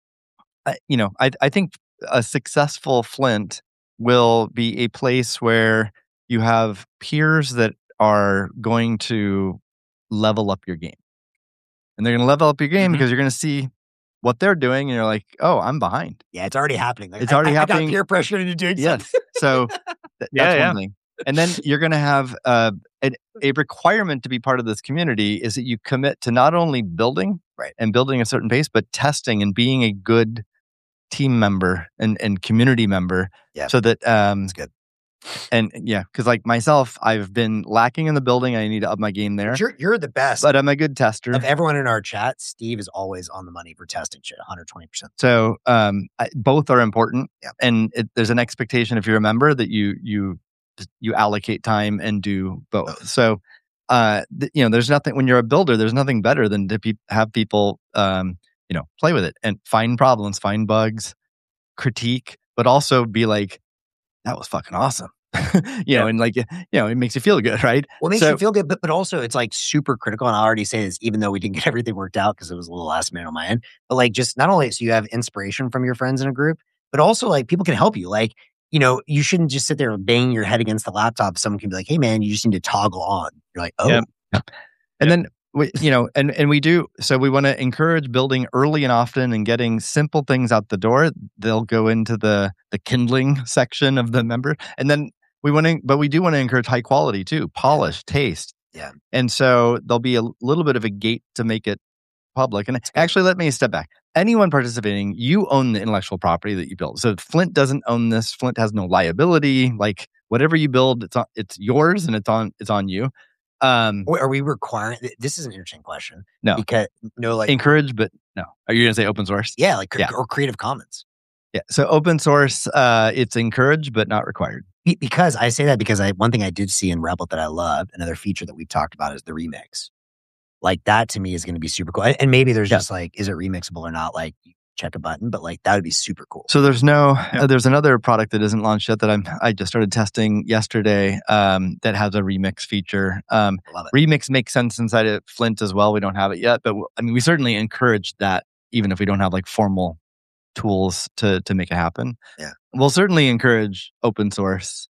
I, you know, I I think a successful Flint will be a place where you have peers that are going to level up your game, and they're going to level up your game Mhm. because you're going to see what they're doing, and you're like, oh, I'm behind. Yeah, it's already happening. Like, It's I- already I, I happening. got peer pressure into doing Yes. something. So th- that's Yeah, yeah. one thing. And then you're going to have uh, a, a requirement to be part of this community is that you commit to not only building Right. and building a certain pace, but testing and being a good team member and, and community member. Yeah. So that, um, That's good. and yeah, because like myself, I've been lacking in the building. I need to up my game there, You're, you're the best. but I'm a good tester. Of everyone in our chat, Steve is always on the money for testing shit, one hundred twenty percent. So um, I, both are important, Yeah. and it, there's an expectation if you're a member that you you you allocate time and do both. Both. So uh, th- you know, there's nothing when you're a builder. There's nothing better than to pe- have people um, you know play with it and find problems, find bugs, critique, but also be like, that was fucking awesome. you know, and like you know, it makes you feel good, right? Well, it makes So- you feel good, but, but also it's like super critical. And I already say this, even though we didn't get everything worked out because it was a little last minute on my end, but like just not only so you have inspiration from your friends in a group, but also like people can help you. Like, you know, you shouldn't just sit there and bang your head against the laptop. Someone can be like, hey man, you just need to toggle on. You're like, oh, Yep. And then we, you know, and and we do. So we want to encourage building early and often, and getting simple things out the door. They'll go into the the kindling section of the member, and then we want to. But we do want to encourage high quality too, polish, taste. Yeah. And so there'll be a little bit of a gate to make it public. And actually, let me step back. Anyone participating, you own the intellectual property that you build. So Flint doesn't own this. Flint has no liability. Like whatever you build, it's on, it's yours, and it's on it's on you. Um, Wait, are we requiring? This is an interesting question. No. because no, like encourage, but no. Are you going to say open source? yeah, like Yeah. or Creative Commons. Yeah. So open source, uh, it's encouraged, but not required. Be- Because I say that because I one thing I did see in Rebel that I love, another feature that we've talked about is the remix. Like that to me is going to be super cool. And and maybe there's Yeah. just like, is it remixable or not? Like you check a button, but like that would be super cool. So there's no, uh, there's another product that isn't launched yet that I'm, I just started testing yesterday, um, that has a remix feature. Um, Love it. remix makes sense inside of Flint as well. We don't have it yet, but w- I mean, we certainly encourage that even if we don't have like formal tools to, to make it happen. Yeah. We'll certainly encourage open source.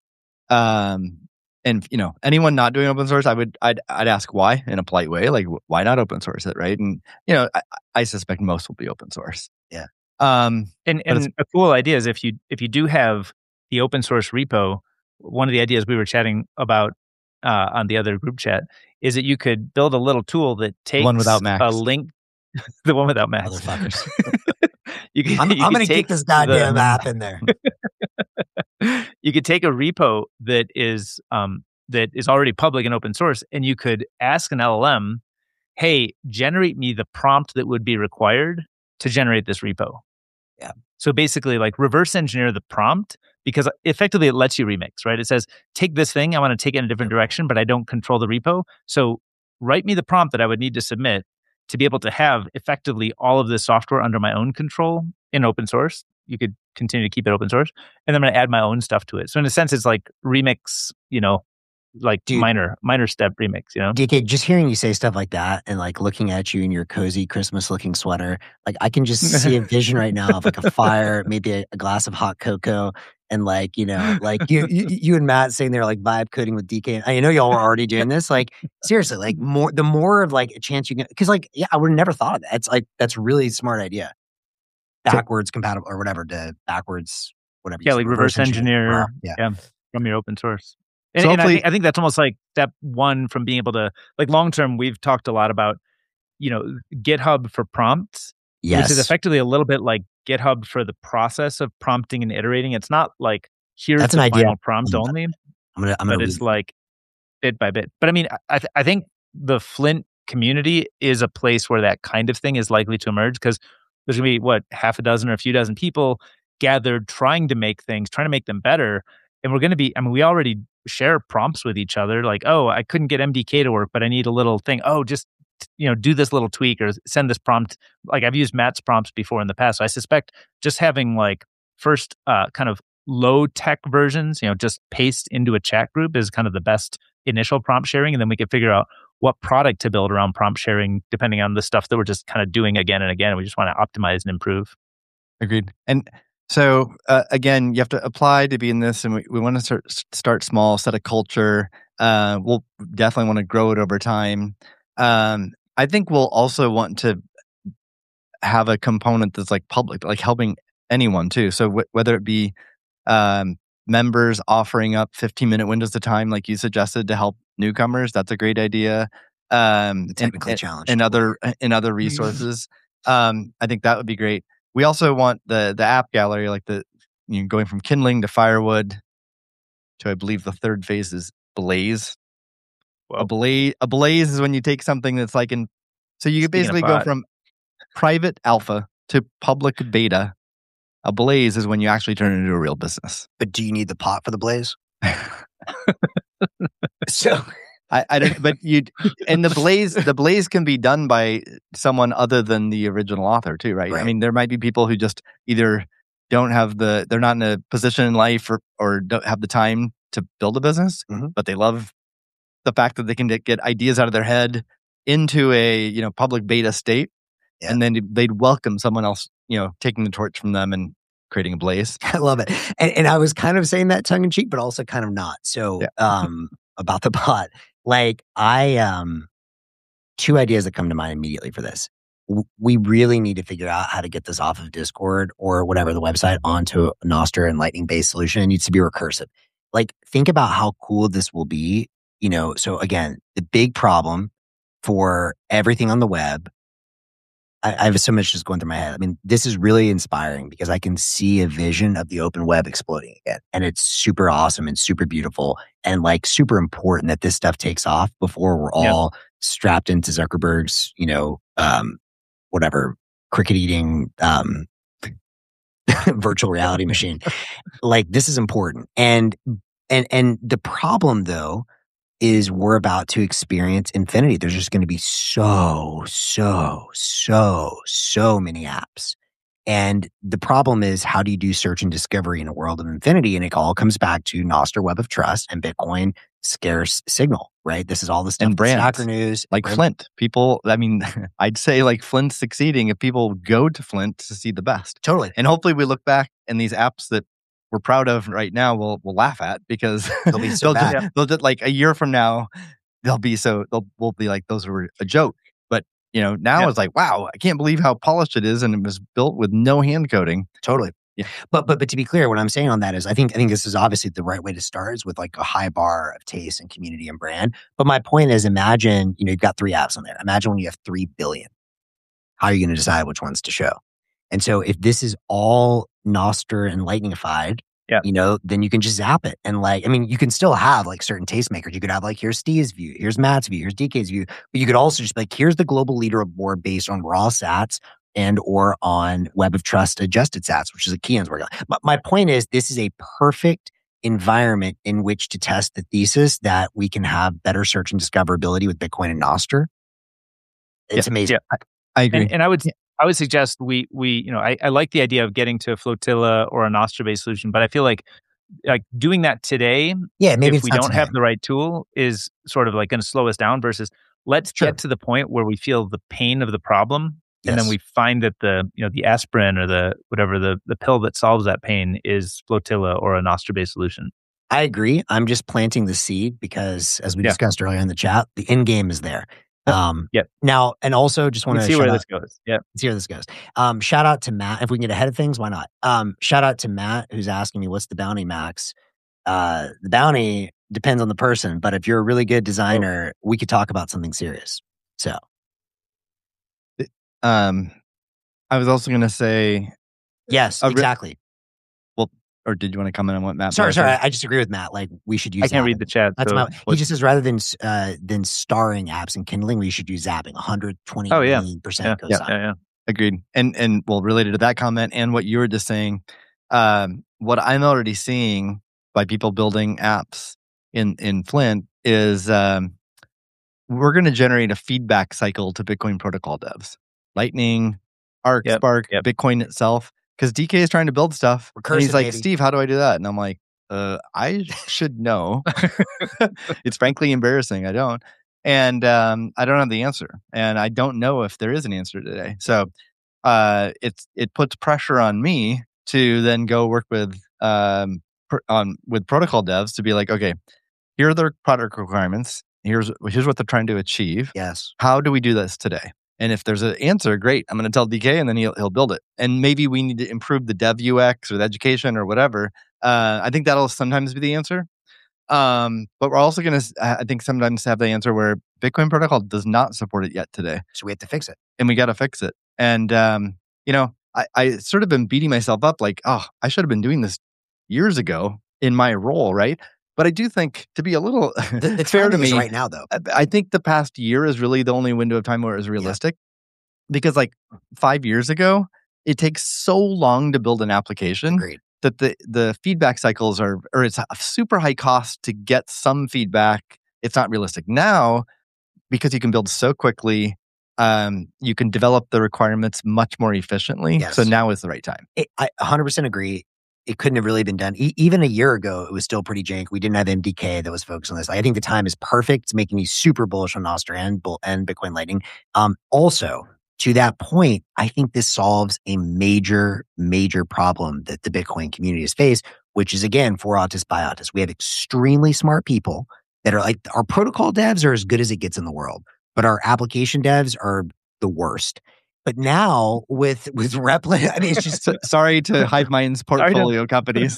Um, and you know, anyone not doing open source, I would, I'd, I'd ask why in a polite way, like wh- why not open source it, right? And you know, I, I suspect most will be open source. Yeah. Um, And But it's- and a cool idea is if you if you do have the open source repo, one of the ideas we were chatting about uh, on the other group chat is that you could build a little tool that takes one without Max. a link, the one without Max. Motherfuckers. you could, I'm, you I'm could going to take get this goddamn the- app in there. you could take a repo that is um, that is already public and open source, and you could ask an L L M, "Hey, generate me the prompt that would be required to generate this repo." Yeah. So basically, like reverse engineer the prompt because effectively it lets you remix, right? It says, "Take this thing, I want to take it in a different direction, but I don't control the repo. So write me the prompt that I would need to submit to be able to have effectively all of this software under my own control in open source." You could continue to keep it open source, and I'm going to add my own stuff to it. So in a sense, it's like remix, you know, like Dude. minor minor step remix, you know. D K, just hearing you say stuff like that and like looking at you in your cozy Christmas looking sweater, like I can just see a vision right now of like a fire, maybe a, a glass of hot cocoa, and like, you know, like you, you you and Matt sitting there like vibe coding with D K. I know y'all were already doing this. Like seriously, like more the more of like a chance you get, because like yeah, I would have never thought of that. It's like that's really smart idea. backwards compatible or whatever to backwards, whatever. Yeah, like reverse, reverse engineer, engineer yeah. yeah, from your open source. And, so and I, think, I think that's almost like step one from being able to, like long term, we've talked a lot about, you know, GitHub for prompts, yes. which is effectively a little bit like GitHub for the process of prompting and iterating. It's not like here's that's the an final idea. prompt I'm only, gonna, I'm gonna but it's like bit by bit. But I mean, I, th- I think the Flint community is a place where that kind of thing is likely to emerge because there's going to be, what, half a dozen or a few dozen people gathered trying to make things, trying to make them better. And we're going to be, I mean, we already share prompts with each other. Like, oh, I couldn't get M D K to work, but I need a little thing. Oh, just, you know, do this little tweak or send this prompt. Like I've used Matt's prompts before in the past. So I suspect just having like first uh, kind of low tech versions, you know, just paste into a chat group is kind of the best initial prompt sharing. And then we can figure out what product to build around prompt sharing, depending on the stuff that we're just kind of doing again and again. We just want to optimize and improve. Agreed. And so uh, again, you have to apply to be in this, and we, we want to start start small, set a culture. Uh, we'll definitely want to grow it over time. Um, I think we'll also want to have a component that's like public, like helping anyone too. So w- whether it be um, members offering up fifteen minute windows of time, like you suggested, to help newcomers, that's a great idea. Um, technically and, challenged and other in other resources. um, I think that would be great. We also want the the app gallery, like the you know, going from Kindling to Firewood to, I believe the third phase is Blaze. Well, a blaze a blaze is when you take something that's like in. So you basically go from private alpha to public beta. A blaze is when you actually turn it into a real business. But do you need the pot for the blaze? so I, I don't. But you and the blaze the blaze can be done by someone other than the original author too, right? right? I mean, there might be people who just either don't have the they're not in a position in life or or don't have the time to build a business, mm-hmm. but they love the fact that they can get ideas out of their head into a you know public beta state, yeah. and then they'd welcome someone else you know taking the torch from them and creating a blaze. I love it, and, and I was kind of saying that tongue in cheek, but also kind of not. So, yeah. um, about the pot, like I um, two ideas that come to mind immediately for this. W- we really need to figure out how to get this off of Discord or whatever the website onto a Nostr and Lightning based solution. It needs to be recursive. Like, think about how cool this will be. You know, so again, the big problem for everything on the web, I, I have so much just going through my head. I mean, this is really inspiring because I can see a vision of the open web exploding again. And it's super awesome and super beautiful and like super important that this stuff takes off before we're all yep. strapped into Zuckerberg's, you know, um, whatever, cricket eating um, virtual reality machine. Like, this is important. And and and the problem though, is we're about to experience infinity. There's just going to be so, so, so, so many apps. And the problem is, how do you do search and discovery in a world of infinity? And it all comes back to Nostr Web of Trust and Bitcoin scarce signal, right? This is all the stuff and brands. Hacker News. Like brand. Flint. People, I mean, I'd say like Flint's succeeding if people go to Flint to see the best. Totally. And hopefully we look back and these apps that we're proud of right now, we'll we'll laugh at because they'll be so they'll, bad. Just, they'll just like a year from now, they'll be so they'll we'll be like those were a joke. But you know now yeah. it's like, wow, I can't believe how polished it is, and it was built with no hand coding. Totally. Yeah. But but but to be clear, what I'm saying on that is, I think I think this is obviously the right way to start, is with like a high bar of taste and community and brand. But my point is, imagine you know you've got three apps on there. Imagine when you have three billion. How are you going to decide which ones to show? And so if this is all Nostr and Lightningified, yeah. you know, then you can just zap it. And like, I mean, you can still have like certain tastemakers. You could have like, here's Steve's view, here's Matt's view, here's D K's view. But you could also just be like, here's the global leaderboard based on raw sats and or on Web of Trust adjusted sats, which is a Kian's work on. But my point is, this is a perfect environment in which to test the thesis that we can have better search and discoverability with Bitcoin and Nostr. It's yeah. amazing. Yeah. I agree. And, and I would I would suggest we we you know I, I like the idea of getting to a Flotilla or a Nostr based solution, but I feel like like doing that today, yeah, maybe if we don't today. have the right tool, is sort of like going to slow us down. Versus let's sure. get to the point where we feel the pain of the problem, yes. and then we find that the you know the aspirin or the whatever the the pill that solves that pain is Flotilla or a Nostr based solution. I agree. I'm just planting the seed because, as we yeah. discussed earlier in the chat, the end game is there. Um, Yep. Now, and also just want to see where out, this goes. Yeah. See where this goes. Um, shout out to Matt. If we can get ahead of things, why not? Um, shout out to Matt, who's asking me, what's the bounty max? Uh, the bounty depends on the person, but if you're a really good designer, oh. we could talk about something serious. So, um, I was also going to say, yes, exactly. Re- well, or did you want to comment on what Matt? Sorry, sorry, I, I just agree with Matt. Like we should use. I can't zapping. read the chat. That's so my. He just says rather than uh than starring apps and kindling, we should use zapping. one hundred twenty oh, yeah. percent. Yeah, yeah, yeah, yeah. Agreed. And and well, related to that comment and what you were just saying, um, what I'm already seeing by people building apps in in Flint is um, we're going to generate a feedback cycle to Bitcoin protocol devs, Lightning, Arc, yep, Spark, yep. Bitcoin itself, because D K is trying to build stuff. Recursive, and he's like, baby. Steve, how do I do that? And I'm like, uh, I should know. It's frankly embarrassing. I don't. And um, I don't have the answer. And I don't know if there is an answer today. So uh, it's it puts pressure on me to then go work with um, pr- on with protocol devs to be like, okay, here are their product requirements. Here's here's what they're trying to achieve. Yes. How do we do this today? And if there's an answer, great. I'm going to tell D K, and then he'll he'll build it. And maybe we need to improve the dev U X or the education or whatever. Uh, I think that'll sometimes be the answer. Um, but we're also going to, I think, sometimes have the answer where Bitcoin protocol does not support it yet today. So we have to fix it. And we got to fix it. And, um, you know, I, I sort of been beating myself up like, oh, I should have been doing this years ago in my role, right? But I do think, to be a little the, the fair to me right now, though, I, I think the past year is really the only window of time where it was realistic. Yeah. Because like five years ago, it takes so long to build an application. Agreed. That the, the feedback cycles are, or it's a super high cost to get some feedback. It's not realistic. Now, because you can build so quickly, um, you can develop the requirements much more efficiently. Yes. So now is the right time. It, I one hundred percent agree. It couldn't have really been done. E- even a year ago, it was still pretty jank. We didn't have M D K that was focused on this. I think the time is perfect. It's making me super bullish on Nostr and, and Bitcoin Lightning. Um, also, to that point, I think this solves a major, major problem that the Bitcoin community has faced, which is, again, for autists by autists. We have extremely smart people that are like, our protocol devs are as good as it gets in the world, but our application devs are the worst. But now with with Replit, I mean, it's just... Sorry to Hivemind's portfolio companies.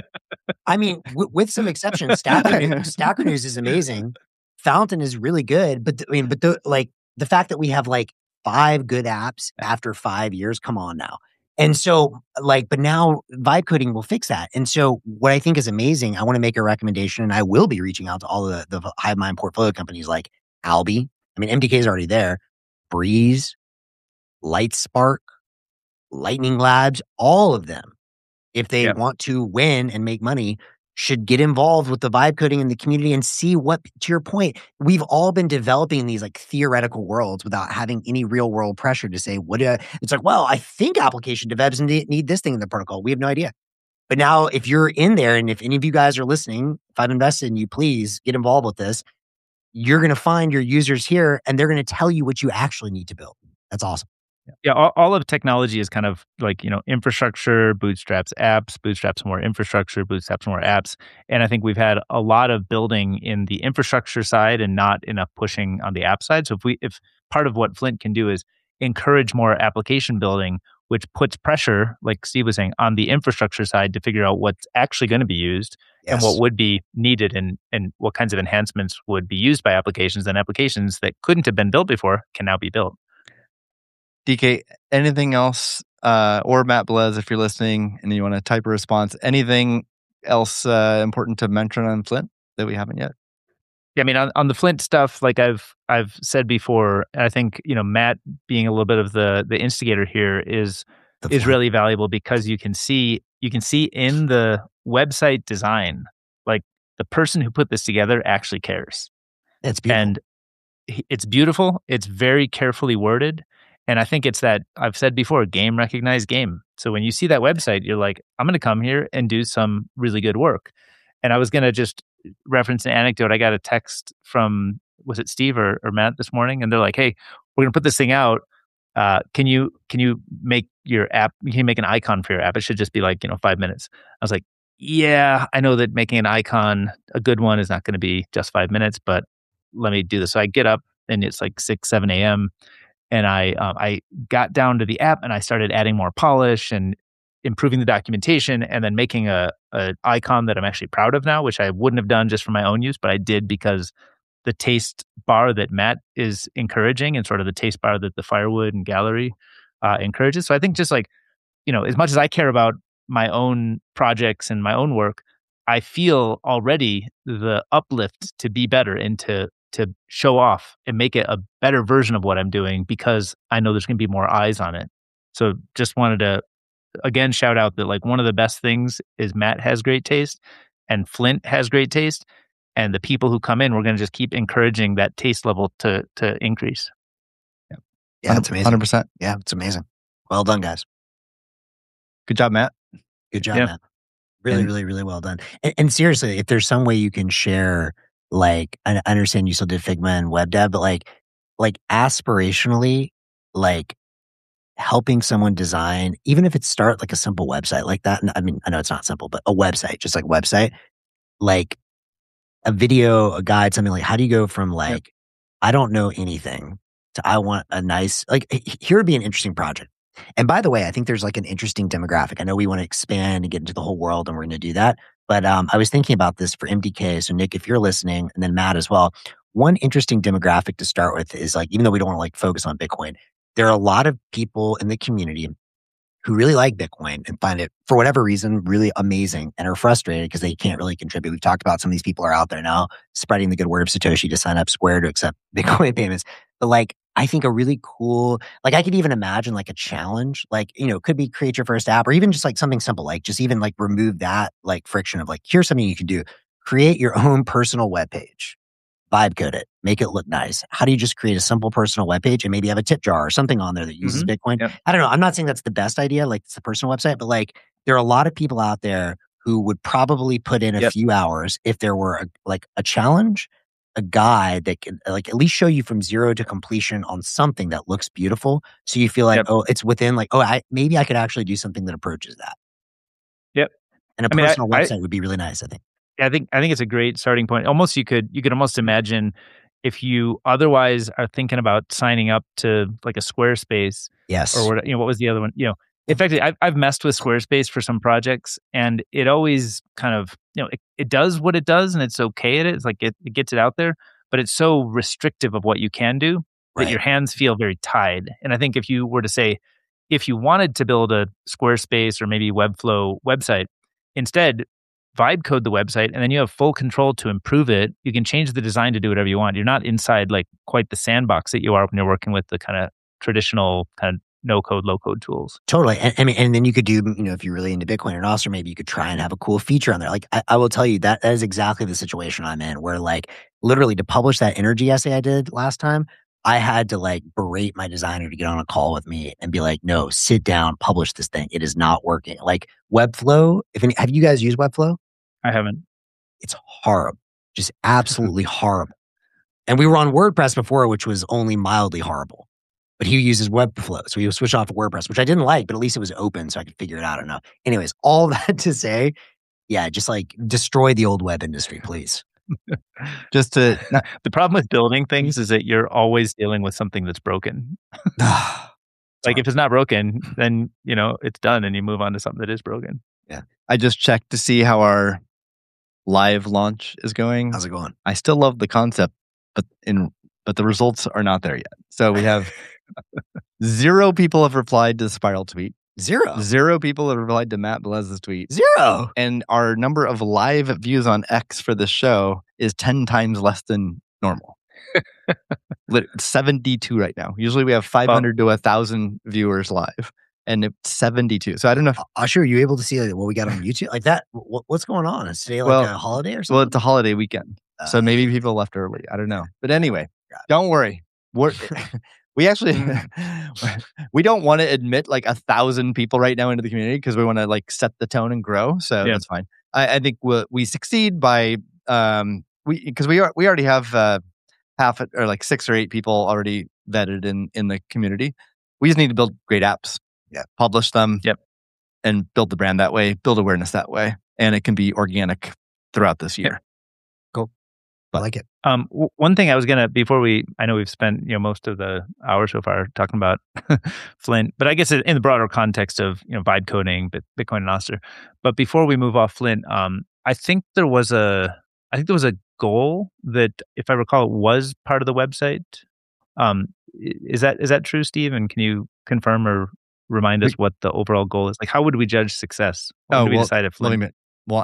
I mean, w- with some exceptions, Stacker, Stacker News is amazing. Fountain is really good, but th- I mean, but the like the fact that we have like five good apps after five years, come on now. And so like, but now vibe coding will fix that. And so what I think is amazing, I want to make a recommendation, and I will be reaching out to all of the, the Hivemind portfolio companies like Alby. I mean, M D K is already there. Breeze, Lightspark, Lightning Labs, all of them, if they yep. want to win and make money, should get involved with the vibe coding in the community and see what, to your point, we've all been developing these like theoretical worlds without having any real world pressure to say, what do I, it's like, well, I think application devs need, need this thing in the protocol. We have no idea. But now if you're in there, and if any of you guys are listening, if I've invested in you, please get involved with this. You're going to find your users here and they're going to tell you what you actually need to build. That's awesome. Yeah, all, all of technology is kind of like, you know, infrastructure, bootstraps apps, bootstraps more infrastructure, bootstraps more apps. And I think we've had a lot of building in the infrastructure side and not enough pushing on the app side. So if we, if part of what Flint can do is encourage more application building, which puts pressure, like Steve was saying, on the infrastructure side to figure out what's actually going to be used yes. and what would be needed and, and what kinds of enhancements would be used by applications, and applications that couldn't have been built before can now be built. D K, anything else, uh, or Matt Belez, if you're listening and you want to type a response, anything else uh, important to mention on Flint that we haven't yet? Yeah, I mean, on, on the Flint stuff, like I've I've said before, I think, you know, Matt being a little bit of the the instigator here is the is really valuable, because you can see you can see in the website design, like the person who put this together actually cares. It's beautiful. And it's beautiful. It's very carefully worded. And I think it's that, I've said before, game recognized game. So when you see that website, you're like, I'm going to come here and do some really good work. And I was going to just reference an anecdote. I got a text from, was it Steve or, or Matt this morning? And they're like, hey, we're going to put this thing out. Uh, can you can you make your app, can you make an icon for your app? It should just be like, you know, five minutes. I was like, yeah, I know that making an icon, a good one, is not going to be just five minutes, but let me do this. So I get up and it's like six, seven a.m. And I um, I got down to the app and I started adding more polish and improving the documentation, and then making a, a icon that I'm actually proud of now, which I wouldn't have done just for my own use, but I did because the taste bar that Matt is encouraging and sort of the taste bar that the Firewood and Gallery uh, encourages. So I think just like, you know, as much as I care about my own projects and my own work, I feel already the uplift to be better and to to show off and make it a better version of what I'm doing, because I know there's going to be more eyes on it. So just wanted to again shout out that like one of the best things is Matt has great taste and Flint has great taste, and the people who come in, we're going to just keep encouraging that taste level to to increase. Yeah, yeah, it's amazing. one hundred percent. Yeah, it's amazing. Well done, guys. Good job, Matt. Good job, Yeah. Matt. Really, And- really, really well done. And, and seriously, if there's some way you can share, like, I, I understand you still did Figma and web dev, but like, like aspirationally, like helping someone design, even if it start like a simple website like that. And I mean, I know it's not simple, but a website, just like website, like a video, a guide, something like, how do you go from like, Yep. I don't know anything to I want a nice, like, h- here would be an interesting project. And by the way, I think there's like an interesting demographic. I know we want to expand and get into the whole world, and we're going to do that. But um, I was thinking about this for M D K. So Nick, if you're listening, and then Matt as well, one interesting demographic to start with is like, even though we don't want to like focus on Bitcoin, there are a lot of people in the community who really like Bitcoin and find it, for whatever reason, really amazing, and are frustrated because they can't really contribute. We've talked about some of these people are out there now spreading the good word of Satoshi to sign up Square to accept Bitcoin payments. But like, I think a really cool, like I could even imagine like a challenge, like, you know, it could be create your first app, or even just like something simple, like just even like remove that like friction of like, here's something you can do. Create your own personal webpage. Vibe code it, make it look nice. How do you just create a simple personal webpage and maybe have a tip jar or something on there that uses Mhm. Bitcoin? Yep. I don't know. I'm not saying that's the best idea, like it's a personal website, but like there are a lot of people out there who would probably put in a Yep. few hours if there were a, like a challenge, a guide that can like at least show you from zero to completion on something that looks beautiful. So you feel like, Yep. oh, it's within like, oh, I maybe I could actually do something that approaches that. Yep. And a I mean, I- personal I- website would be really nice, I think. I think I think it's a great starting point. Almost you could you could almost imagine if you otherwise are thinking about signing up to like a Squarespace Yes. or what, you know, what was the other one? You know, in fact, I've I've messed with Squarespace for some projects, and it always kind of, you know, it, it does what it does, and it's okay at it. It's like it, it gets it out there, but it's so restrictive of what you can do that Right. your hands feel very tied. And I think if you were to say, if you wanted to build a Squarespace or maybe Webflow website, instead vibe code the website, and then you have full control to improve it. You can change the design to do whatever you want. You're not inside like quite the sandbox that you are when you're working with the kind of traditional kind of no code, low code tools. Totally. And, I mean, and then you could do, you know, if you're really into Bitcoin and also maybe you could try and have a cool feature on there. Like, I, I will tell you that that is exactly the situation I'm in, where like literally to publish that energy essay I did last time, I had to like berate my designer to get on a call with me and be like, no, sit down, publish this thing. It is not working. Like Webflow, if any, have you guys used Webflow? I haven't. It's horrible, just absolutely horrible. And we were on WordPress before, which was only mildly horrible. But he uses Webflow, so he would switch off to WordPress, which I didn't like, but at least it was open, so I could figure it out enough. Anyways, all that to say, yeah, just like destroy the old web industry, please. Just to not, The problem with building things is that you're always dealing with something that's broken. Like if it's not broken, then, you know, it's done and you move on to something that is broken. I just checked to see how our live launch is going. How's it going? I still love the concept, but in but the results are not there yet. So we have zero people have replied to the Spiral tweet. Zero. Zero people have replied to Matt Belez's tweet. Zero. And our number of live views on X for this show is ten times less than normal. Lit- seventy-two right now. Usually we have five hundred to one thousand viewers live, and it's seventy-two. So I don't know if, Usher, are you able to see like, what we got on YouTube? Like that, what, what's going on? Is today like Well- a holiday or something? well, it's a holiday weekend. So Uh, maybe people left early. I don't know. But anyway, Got it. don't worry. We're, we actually, we don't want to admit like a thousand people right now into the community because we want to like set the tone and grow. So Yeah. that's fine. I, I think we'll, we succeed by, um, we, because we are, we already have, uh, half or like six or eight people already vetted in, in the community. We just need to build great apps. Yeah. Publish them. Yep. And build the brand that way, build awareness that way. And it can be organic throughout this year. I like it. Um, w- one thing I was gonna before we, I know we've spent you know most of the hour so far talking about Flint, but I guess in the broader context of you know vibe coding, Bit- Bitcoin and Oster. But before we move off Flint, um, I think there was a, I think there was a goal that, if I recall, it was part of the website. Um, i- is that is that true, Steve? And can you confirm or remind us We- what the overall goal is? Like, how would we judge success? When Oh, do we well, decide if let Flint? me what?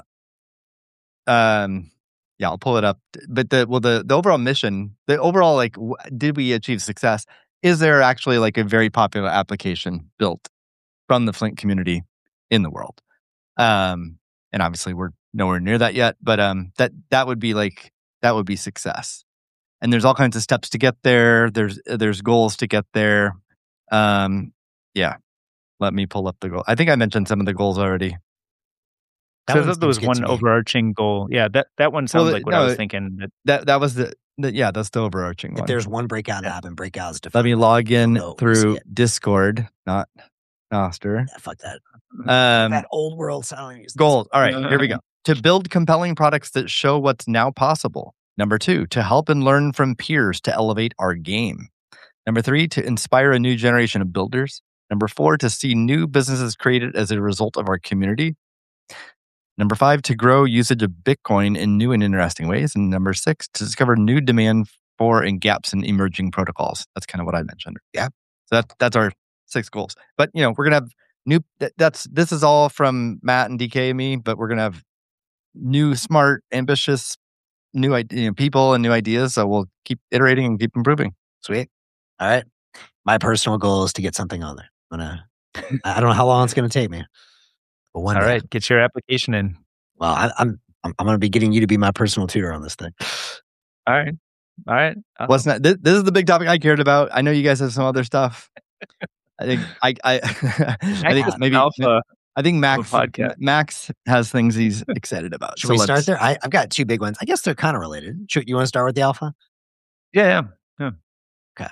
Um, yeah, I'll pull it up. But the well, the the overall mission, the overall like, w- did we achieve success? Is there actually like a very popular application built from the Flint community in the world? Um, and obviously we're nowhere near that yet. But um, that that would be like that would be success. And there's all kinds of steps to get there. There's there's goals to get there. Um, yeah. Let me pull up the goal. I think I mentioned some of the goals already. That So I one thought there was seems good to one me. overarching goal. Yeah, that that one sounds Well, like what no, I was thinking. That That that was the, the yeah, that's the overarching If one. there's one breakout app and breakouts Let defined, me log in No, we see through it. Discord, not Oster. yeah, fuck that. Um, that old world sounding. goals. All right, here we go. To build compelling products that show what's now possible. Number two, to help and learn from peers to elevate our game. Number three, to inspire a new generation of builders. Number four, to see new businesses created as a result of our community. Number five, to grow usage of Bitcoin in new and interesting ways. And number six, to discover new demand for and gaps in emerging protocols. That's kind of what I mentioned. Yeah. So that, that's our six goals. But, you know, we're going to have new, that, that's, this is all from Matt and D K and me, but we're going to have new, smart, ambitious, new ide- you know, people and new ideas. So we'll keep iterating and keep improving. Sweet. All right. My personal goal is to get something on there. I'm gonna, I don't know how long it's going to take me. But one all day. right, get your application in. Well, I, I'm I'm I'm going to be getting you to be my personal tutor on this thing. All right, all right. Well, it's not, this, this is the big topic I cared about. I know you guys have some other stuff. I think I I, I think maybe Alpha. I think Max podcast. Max has things he's excited about. Should So we start let's- there? I, I've got two big ones. I guess they're kind of related. Should, you want to start with the alpha? Yeah, yeah. Okay.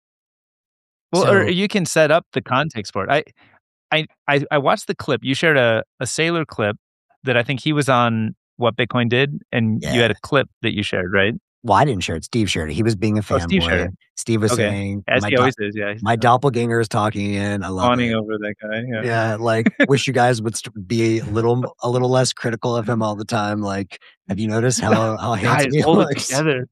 Well, So- or you can set up the context for it. I, I, I, I watched the clip. You shared a, a Saylor clip that I think he was on What Bitcoin Did, and you Yeah. had a clip that you shared, right? Well, I didn't share it. Steve shared it. He was being a Oh, Steve fanboy. shared it. Steve was Okay. saying, As my, he do- always is, yeah. He's my doppelganger is talking in. I love fawning it. over that guy. Yeah. Yeah, like wish you guys would st- be a little a little less critical of him all the time. Like, have you noticed how how Guys, handsome he hold it looks? together.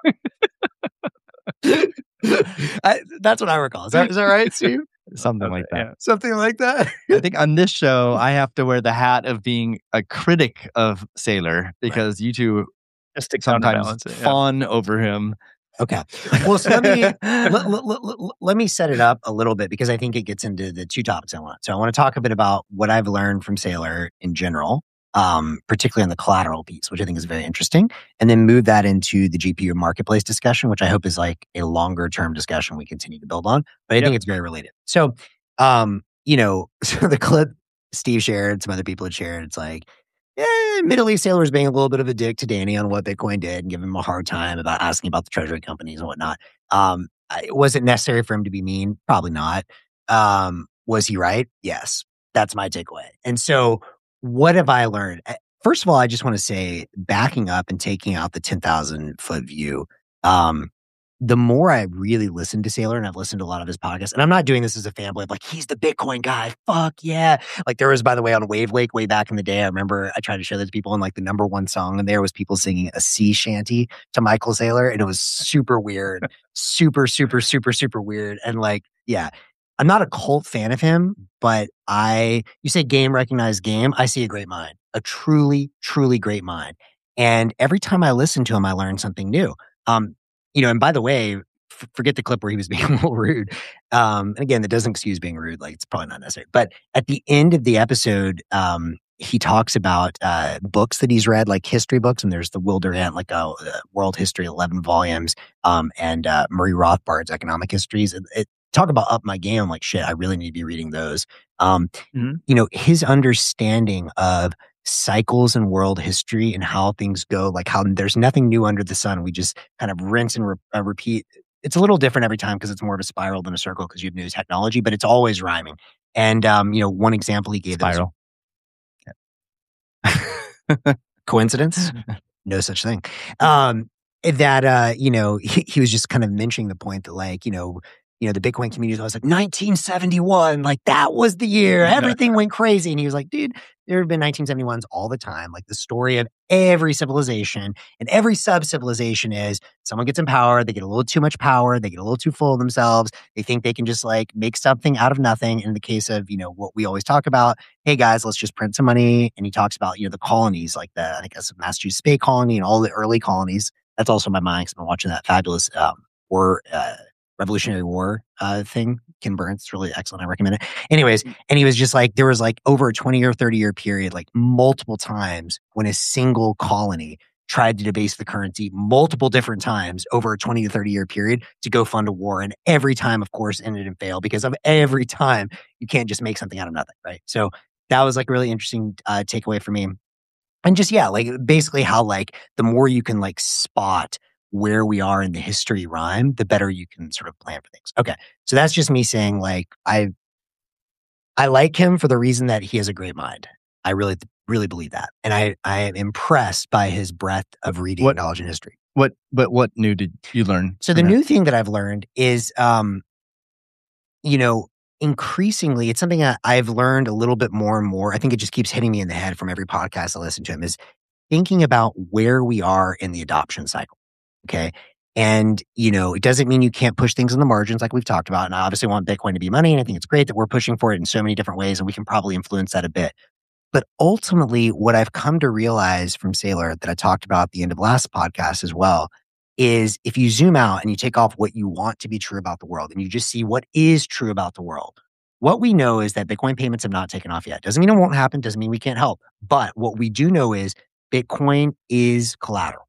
I, that's what I recall. Is that is that right, Steve? something like that. Yeah. Something like that. I think on this show I have to wear the hat of being a critic of Saylor because you two Just to sometimes counterbalance it. Yeah. fawn over him. Okay. Well, so let me let, let, let, let- let me set it up a little bit because I think it gets into the two topics I want. So I want to talk a bit about what I've learned from Saylor in general, um, particularly on the collateral piece, which I think is very interesting, and then move that into the G P U marketplace discussion, which I hope is like a longer term discussion we continue to build on. But I Yep. think it's very related. So, um, you know, so the clip Steve shared, some other people had shared, it's like, yeah, admittedly, Saylor's being a little bit of a dick to Danny on what Bitcoin did and giving him a hard time about asking about the treasury companies and whatnot. Um, I- was it necessary for him to be mean? Probably not. Um, was he right? Yes. That's my takeaway. And so, what have I learned? Uh, First of all, I just want to say, backing up and taking out the ten thousand foot view, um, the more I really listen to Saylor, and I've listened to a lot of his podcasts, and I'm not doing this as a fanboy of like, he's the Bitcoin guy. Fuck yeah. Like there was, by the way, on Wave Lake way back in the day, I remember I tried to show that to people, and like the number one song in there was people singing a sea shanty to Michael Saylor, and it was super weird, super, super, super, super weird. And like, yeah, I'm not a cult fan of him, but I, you say game recognized game, I see a great mind, a truly, truly great mind. And every time I listen to him, I learn something new. Um, you know, and by the way, f- forget the clip where he was being a little rude. Um, and again, that doesn't excuse being rude. Like it's probably not necessary. But at the end of the episode, um, he talks about uh, books that he's read, like history books. And there's the Will Durant, like uh, uh, World History, eleven volumes, um, and uh, Murray Rothbard's Economic Histories. It, it, talk about up my game. I'm like, shit, I really need to be reading those. Um, Mhm. You know, his understanding of cycles in world history and how things go, like how there's nothing new under the sun. We just kind of rinse and re- uh, repeat. It's a little different every time because it's more of a spiral than a circle because you have new technology, but it's always rhyming. And, um, you know, one example he gave Spiral. Coincidence? No such thing. Um, that, uh, you know, he, he was just kind of mentioning the point that like, you know, you know, the Bitcoin community was like nineteen seventy-one, like that was the year everything went crazy. And he was like, dude, there have been nineteen seventy-ones all the time. Like the story of every civilization and every sub-civilization is someone gets in power, they get a little too much power, they get a little too full of themselves. They think they can just like make something out of nothing. In the case of, you know, what we always talk about, hey guys, let's just print some money. And he talks about, you know, the colonies, like the, I think that's the Massachusetts Bay Colony and all the early colonies. That's also my mind because I've been watching that fabulous um, war, uh, Revolutionary War uh, thing. Ken Burns, it's really excellent. I recommend it. Anyways, and he was just like, there was like over a twenty or thirty year period, like multiple times when a single colony tried to debase the currency multiple different times over a twenty to thirty year period to go fund a war. And every time, of course, ended in fail because of every time you can't just make something out of nothing, right? So that was like a really interesting uh, takeaway for me. And just, yeah, like basically how like the more you can like spot where we are in the history rhyme, the better you can sort of plan for things. Okay. So that's just me saying like, I, I like him for the reason that he has a great mind. I really, really believe that. And I, I am impressed by his breadth of reading What- knowledge and history. What, but what new did you learn? So the from him? new thing that I've learned is, um, you know, increasingly, it's something that I've learned a little bit more and more. I think it just keeps hitting me in the head from every podcast I listen to him is thinking about where we are in the adoption cycle. Okay. And, you know, it doesn't mean you can't push things in the margins like we've talked about. And I obviously want Bitcoin to be money. And I think it's great that we're pushing for it in so many different ways and we can probably influence that a bit. But ultimately, what I've come to realize from Saylor that I talked about at the end of last podcast as well is if you zoom out and you take off what you want to be true about the world and you just see what is true about the world, what we know is that Bitcoin payments have not taken off yet. Doesn't mean it won't happen. Doesn't mean we can't help. But what we do know is Bitcoin is collateral.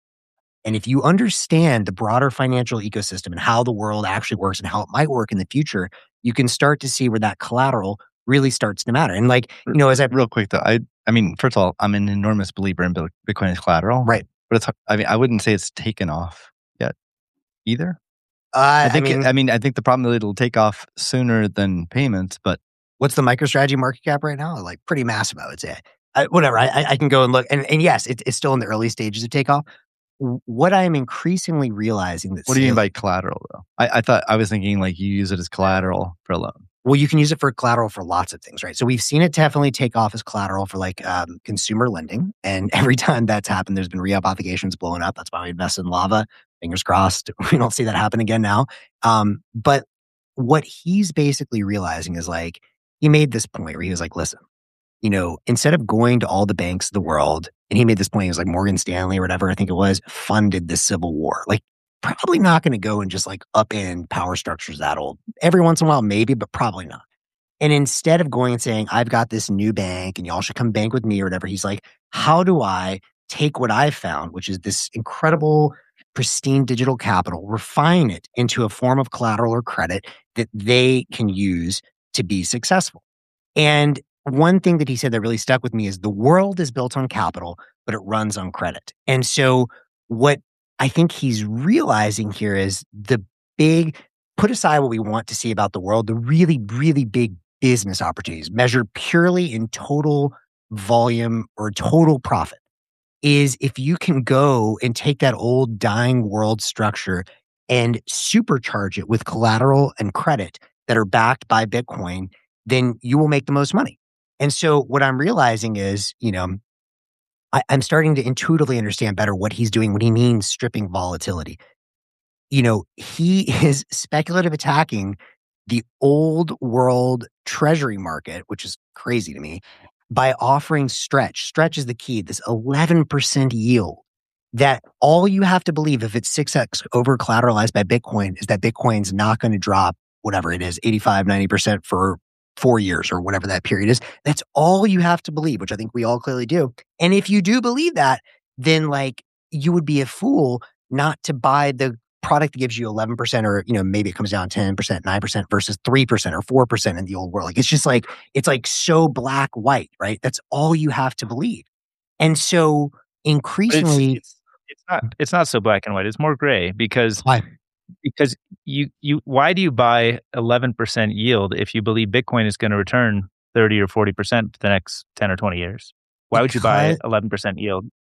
And if you understand the broader financial ecosystem and how the world actually works and how it might work in the future, you can start to see where that collateral really starts to matter. And like, you know, as I Real quick though, I I mean, first of all, I'm an enormous believer in Bitcoin as collateral. right. But it's, I mean, I wouldn't say it's taken off yet either. Uh, I think, I mean, I mean, I think the problem is it'll take off sooner than payments, but what's the MicroStrategy market cap right now? Like pretty massive, I would say. I, whatever, I, I can go and look. And, and yes, it, it's still in the early stages of takeoff. What I'm increasingly realizing that what do you mean sale- by collateral though? I, I thought, I was thinking like you use it as collateral for a loan. Well, you can use it for collateral for lots of things, right? So we've seen it definitely take off as collateral for like um, consumer lending. And every time that's happened, there's been re-up obligations blowing up. That's why we invested in Lava. Fingers crossed. We don't see that happen again now. Um, but what he's basically realizing is like, he made this point where he was like, listen, you know, instead of going to all the banks of the world, and he made this point, he was like Morgan Stanley or whatever, I think it was, funded the Civil War. Like, probably not going to go and just like upend power structures that old. Every once in a while, maybe, but probably not. And instead of going and saying, I've got this new bank and y'all should come bank with me or whatever, he's like, how do I take what I've found, which is this incredible, pristine digital capital, refine it into a form of collateral or credit that they can use to be successful? And one thing that he said that really stuck with me is the world is built on capital, but it runs on credit. And so what I think he's realizing here is the big, put aside what we want to see about the world, the really, really big business opportunities measured purely in total volume or total profit is if you can go and take that old dying world structure and supercharge it with collateral and credit that are backed by Bitcoin, then you will make the most money. And so what I'm realizing is, you know, I, I'm starting to intuitively understand better what he's doing when he means stripping volatility. You know, he is speculative attacking the old world treasury market, which is crazy to me, by offering stretch. Stretch is the key, this eleven percent yield that all you have to believe if it's six X over collateralized by Bitcoin is that Bitcoin's not going to drop whatever it is, eighty-five, ninety percent for four years or whatever that period is. That's all you have to believe, which I think we all clearly do. And if you do believe that, then like you would be a fool not to buy the product that gives you eleven percent or, you know, maybe it comes down ten percent, nine percent versus three percent or four percent in the old world. Like it's just like, it's like so black, white, right? That's all you have to believe. And so increasingly, It's, it's, it's not, it's not so black and white. It's more gray because why? because you, you, why do you buy eleven percent yield if you believe Bitcoin is going to return thirty or forty percent for the next ten or twenty years? Why would you buy Because- eleven percent yield?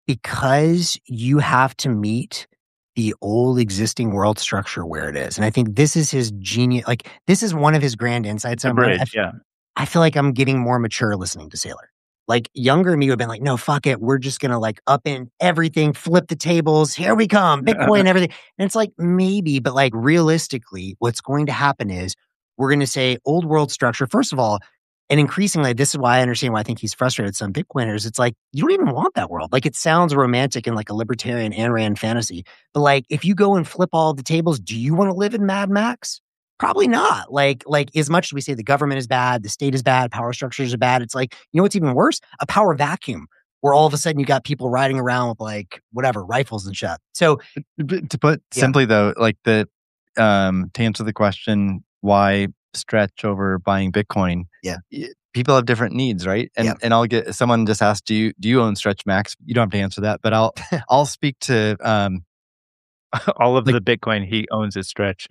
Because you have to meet the old existing world structure where it is. And I think this is his genius. Like, this is one of his grand insights. The bridge, I, yeah. I feel like I'm getting more mature listening to Saylor. Like, younger me would have been like, no, fuck it. We're just going to like up in everything, flip the tables. Here we come. Bitcoin, everything. And it's like, maybe, but like realistically, what's going to happen is we're going to say old world structure. First of all, and increasingly, this is why I understand why I think he's frustrated some Bitcoiners. It's like, you don't even want that world. Like, it sounds romantic and like a libertarian Ayn Rand fantasy. But like, if you go and flip all the tables, do you want to live in Mad Max? Probably not. Like, like as much as we say the government is bad, the state is bad, power structures are bad, it's like, you know what's even worse? A power vacuum where all of a sudden you got people riding around with like whatever rifles and shit. So to put yeah. simply though, like the um to answer the question, why stretch over buying Bitcoin? Yeah, people have different needs, right? And yeah. and I'll get someone just asked, do you do you own Stretch Max? You don't have to answer that, but I'll I'll speak to um. all of like, the Bitcoin he owns is Stretch.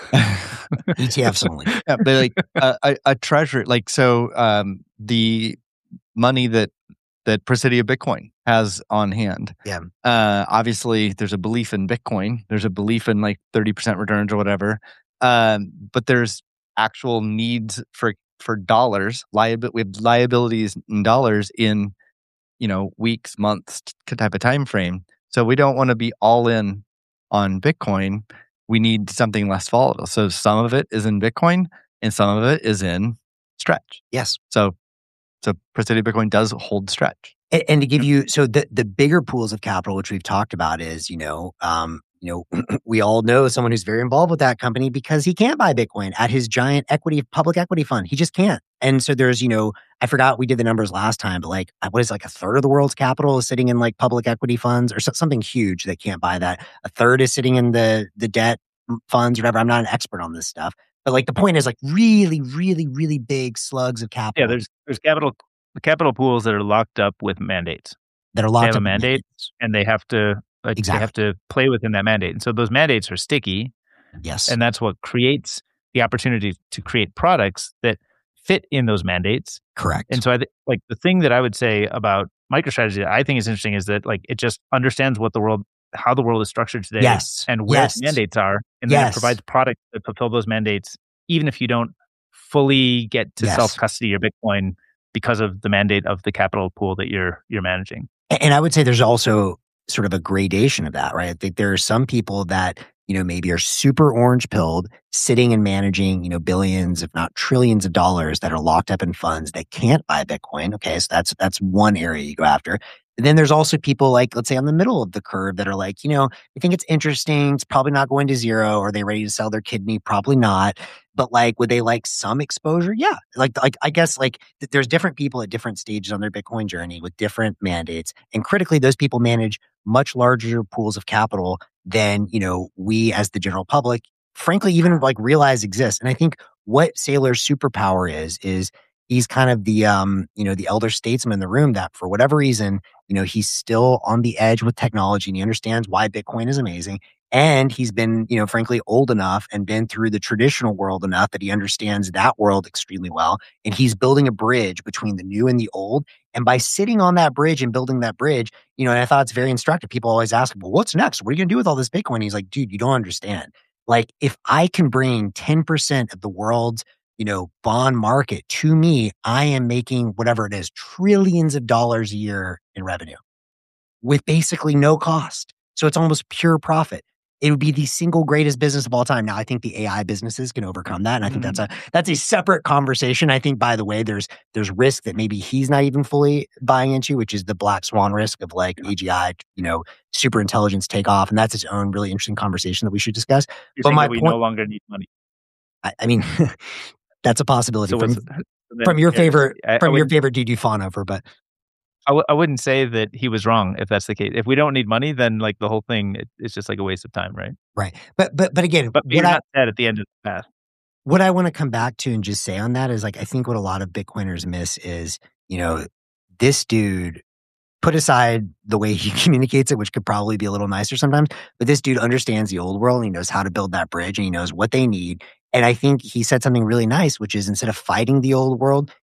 E T Fs only. Yeah, but like a, a, a treasure, like so, um, the money that that Presidio Bitcoin has on hand. Yeah. Uh, obviously, there's a belief in Bitcoin. There's a belief in like thirty percent returns or whatever. Um, but there's actual needs for for dollars. Liabi- we have liabilities in dollars in you know weeks, months type of time frame. So we don't want to be all in on Bitcoin. We need something less volatile. So some of it is in Bitcoin and some of it is in Stretch. Yes. So so Presidio Bitcoin does hold Stretch. And, and to give you, so the, the bigger pools of capital, which we've talked about is, you know, um, you know, we all know someone who's very involved with that company because he can't buy Bitcoin at his giant equity, public equity fund. He just can't. And so there's, you know, I forgot we did the numbers last time, but like, what is like a third of the world's capital is sitting in like public equity funds or so, something huge that can't buy that. A third is sitting in the the debt funds or whatever. I'm not an expert on this stuff, but like the point is like really, really, really big slugs of capital. Yeah, there's there's capital capital pools that are locked up with mandates. That are locked they have up a mandate mandates. And they have to uh, exactly. they have to play within that mandate. And so those mandates are sticky. Yes. And that's what creates the opportunity to create products that fit in those mandates. Correct. And so I th- like the thing that I would say about MicroStrategy that I think is interesting is that like it just understands what the world, how the world is structured today, yes. and where yes. its mandates are, and yes. then it provides products that fulfill those mandates, even if you don't fully get to yes. self custody your Bitcoin because of the mandate of the capital pool that you're you're managing. And I would say there's also sort of a gradation of that, right? I think there are some people that, you know, maybe are super orange pilled, sitting and managing, you know, billions, if not trillions of dollars that are locked up in funds that can't buy Bitcoin. Okay. So that's, that's one area you go after. And then there's also people like, let's say on the middle of the curve that are like, you know, I think it's interesting. It's probably not going to zero. Are they ready to sell their kidney? Probably not. But like, would they like some exposure? Yeah. Like, like I guess like th- there's different people at different stages on their Bitcoin journey with different mandates. And critically, those people manage much larger pools of capital than, you know, we as the general public, frankly, even like realize exists. And I think what Saylor's superpower is, is he's kind of the, um, you know, the elder statesman in the room that for whatever reason, you know, he's still on the edge with technology and he understands why Bitcoin is amazing. And he's been, you know, frankly, old enough and been through the traditional world enough that he understands that world extremely well. And he's building a bridge between the new and the old. And by sitting on that bridge and building that bridge, you know, and I thought it's very instructive. People always ask, well, what's next? What are you going to do with all this Bitcoin? And he's like, dude, you don't understand. Like, if I can bring ten percent of the world's, you know, bond market to me, I am making whatever it is, trillions of dollars a year in revenue with basically no cost. So it's almost pure profit. It would be the single greatest business of all time. Now, I think the A I businesses can overcome that. And I think mm-hmm. that's a that's a separate conversation. I think, by the way, there's there's risk that maybe he's not even fully buying into, which is the black swan risk of like A G I, you know, super intelligence take off. And that's its own really interesting conversation that we should discuss. You're but saying my that we point, no longer need money. I, I mean, that's a possibility So from, so then, from your yeah, favorite I, from I your favorite dude you fawn over. But I, w- I wouldn't say that he was wrong if that's the case. If we don't need money, then like the whole thing, it, it's just like a waste of time, right? Right. But but but again, but you're what I, not dead at the end of the path. What I want to come back to and just say on that is like, I think what a lot of Bitcoiners miss is, you know, this dude, put aside the way he communicates it, which could probably be a little nicer sometimes, but this dude understands the old world and he knows how to build that bridge and he knows what they need. And I think he said something really nice, which is instead of fighting the old world,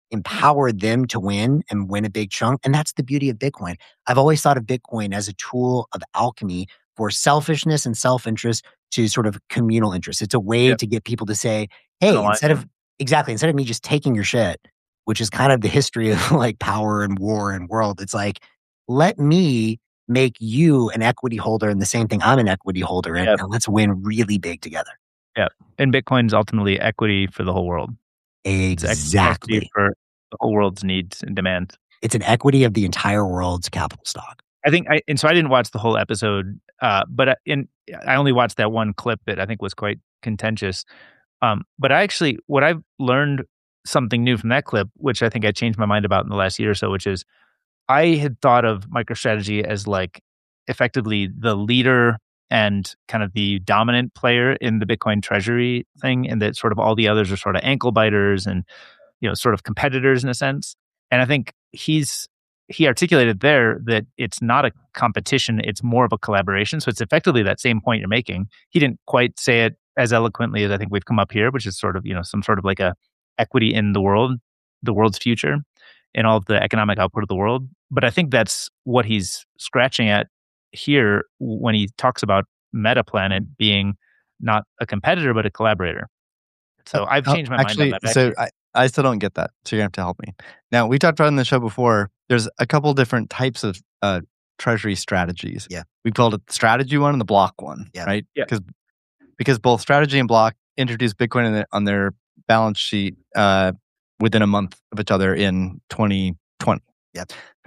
empower them to win and win a big chunk. And that's the beauty of Bitcoin. I've always thought of Bitcoin as a tool of alchemy for selfishness and self-interest to sort of communal interest. It's a way Yep. to get people to say, hey, instead of, exactly, instead of me just taking your shit, which is kind of the history of like power and war and world, it's like, let me make you an equity holder in the same thing I'm an equity holder in, Yep. and let's win really big together. Yeah. And Bitcoin is ultimately equity for the whole world. Exactly. It's for the whole world's needs and demands. It's an equity of the entire world's capital stock. I think, I, and so I didn't watch the whole episode, uh, but I, in, I only watched that one clip that I think was quite contentious. Um, but I actually, what I've learned something new from that clip, which I think I changed my mind about in the last year or so, which is I had thought of MicroStrategy as like effectively the leader and kind of the dominant player in the Bitcoin treasury thing, and that sort of all the others are sort of ankle biters and, you know, sort of competitors in a sense. And I think he's, he articulated there that it's not a competition, it's more of a collaboration. So it's effectively that same point you're making. He didn't quite say it as eloquently as I think we've come up here, which is sort of, you know, some sort of like a equity in the world, the world's future, and all of the economic output of the world. But I think that's what he's scratching at here when he talks about Metaplanet being not a competitor, but a collaborator. So I've changed my actually, mind on that. So I, I still don't get that. So you have to help me. Now, we talked about in the show before, there's a couple different types of uh, treasury strategies. Yeah. We called it the strategy one and the block one, Yeah. right? Yeah. Because because both strategy and block introduced Bitcoin in the, on their balance sheet uh, within a month of each other in twenty twenty. Yeah.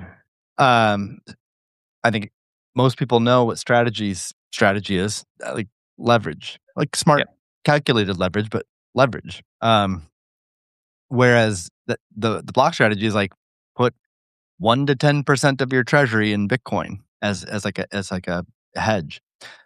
Um, I think most people know what strategies strategy is, uh, like leverage, like smart, Yeah. calculated leverage, but leverage. Um, whereas the, the the block strategy is like put one to ten percent of your treasury in Bitcoin as as like a as like a hedge.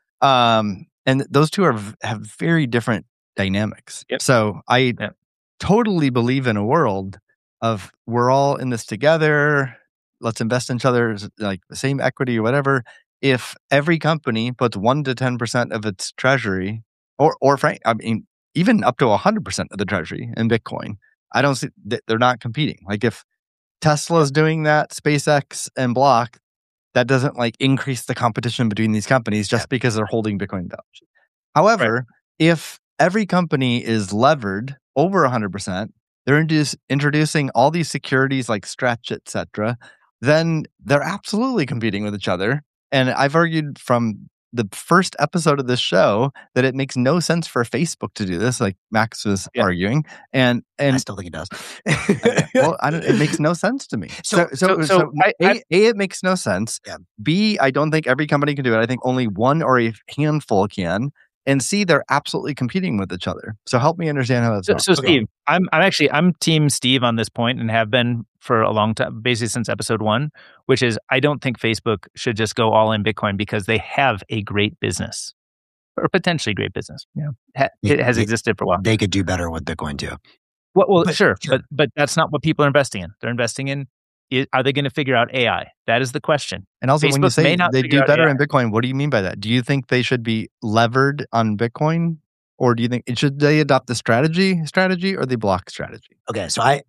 Um, and those two are have very different dynamics. Yep. So I Yep. totally believe in a world of we're all in this together. Let's invest in each other's like the same equity or whatever. If every company puts one to ten percent of its treasury, or or frank, I mean, even up to a hundred percent of the treasury in Bitcoin, I don't see that they're not competing. Like if Tesla's doing that, SpaceX and Block, that doesn't like increase the competition between these companies just Yeah. because they're holding Bitcoin balance sheet. However, if every company is levered over a hundred percent, they're introduce, introducing all these securities like Stretch, et cetera, then they're absolutely competing with each other. And I've argued from the first episode of this show that it makes no sense for Facebook to do this, like Max was Yeah. arguing. And I and still think it does. well, I don't, it makes no sense to me. So, So- so, so- so, so I- a, I- a, it makes no sense. Yeah. B, I don't think every company can do it. I think only one or a handful can. And C, they're absolutely competing with each other. So help me understand how that's So, wrong. so Okay. Steve, I'm I'm actually I'm Team Steve on this point and have been for a long time, basically since episode one, which is I don't think Facebook should just go all in Bitcoin because they have a great business or potentially great business. You know, ha, it has They- existed for a while. They could do better with Bitcoin too. Well, well but- sure, sure. but but that's not what people are investing in. They're investing in i- are they going to figure out A I? That is the question. And also, when you Facebook may say not they figure do out better A I. in Bitcoin, what do you mean by that? Do you think they should be levered on Bitcoin? Or do you think, should they adopt the strategy strategy or the block strategy? Okay, so I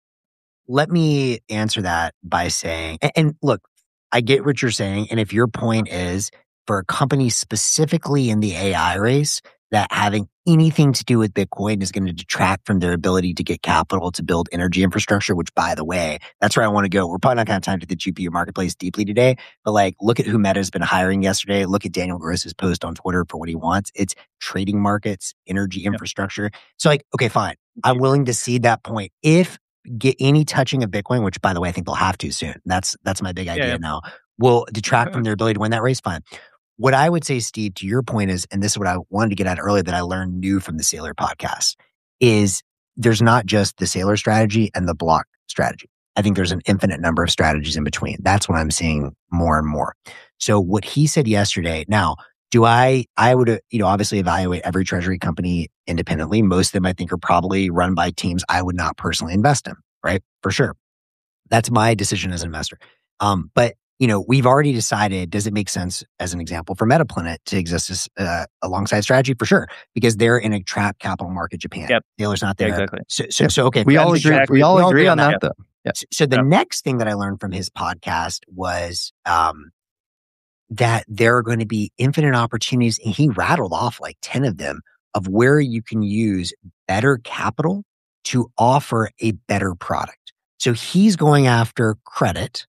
let me answer that by saying, and, and look, I get what you're saying, and if your point is for a company specifically in the A I race that having anything to do with Bitcoin is going to detract from their ability to get capital to build energy infrastructure, which by the way, that's where I want to go. We're probably not going to have time to the G P U marketplace deeply today, but like look at who Meta's been hiring yesterday. Look at Daniel Gross's post on Twitter for what he wants. It's trading markets, energy infrastructure. So like, okay, fine. I'm willing to cede that point. If get any touching of Bitcoin, which by the way, I think they'll have to soon. That's, that's my big idea yeah. now, will detract from their ability to win that race. Fine. What I would say, Steve, to your point is, and this is what I wanted to get at earlier that I learned new from the Sailor podcast, is there's not just the Sailor strategy and the block strategy. I think there's an infinite number of strategies in between. That's what I'm seeing more and more. So what he said yesterday, now, do I, I would, uh, you know, obviously evaluate every treasury company independently. Most of them I think are probably run by teams I would not personally invest in, right? For sure. That's my decision as an investor. Um, but you know, we've already decided, does it make sense, as an example, for MetaPlanet to exist as, uh, alongside Strategy? For sure, because they're in a trapped capital market Japan. Yep. Taylor's not there. Yeah, exactly. So, so, so okay. We all agree. exactly- We all we all agree agree on on that, though. Yeah. So, so the Yep. next thing that I learned from his podcast was um, that there are going to be infinite opportunities, and he rattled off like ten of them, of where you can use better capital to offer a better product. So he's going after credit,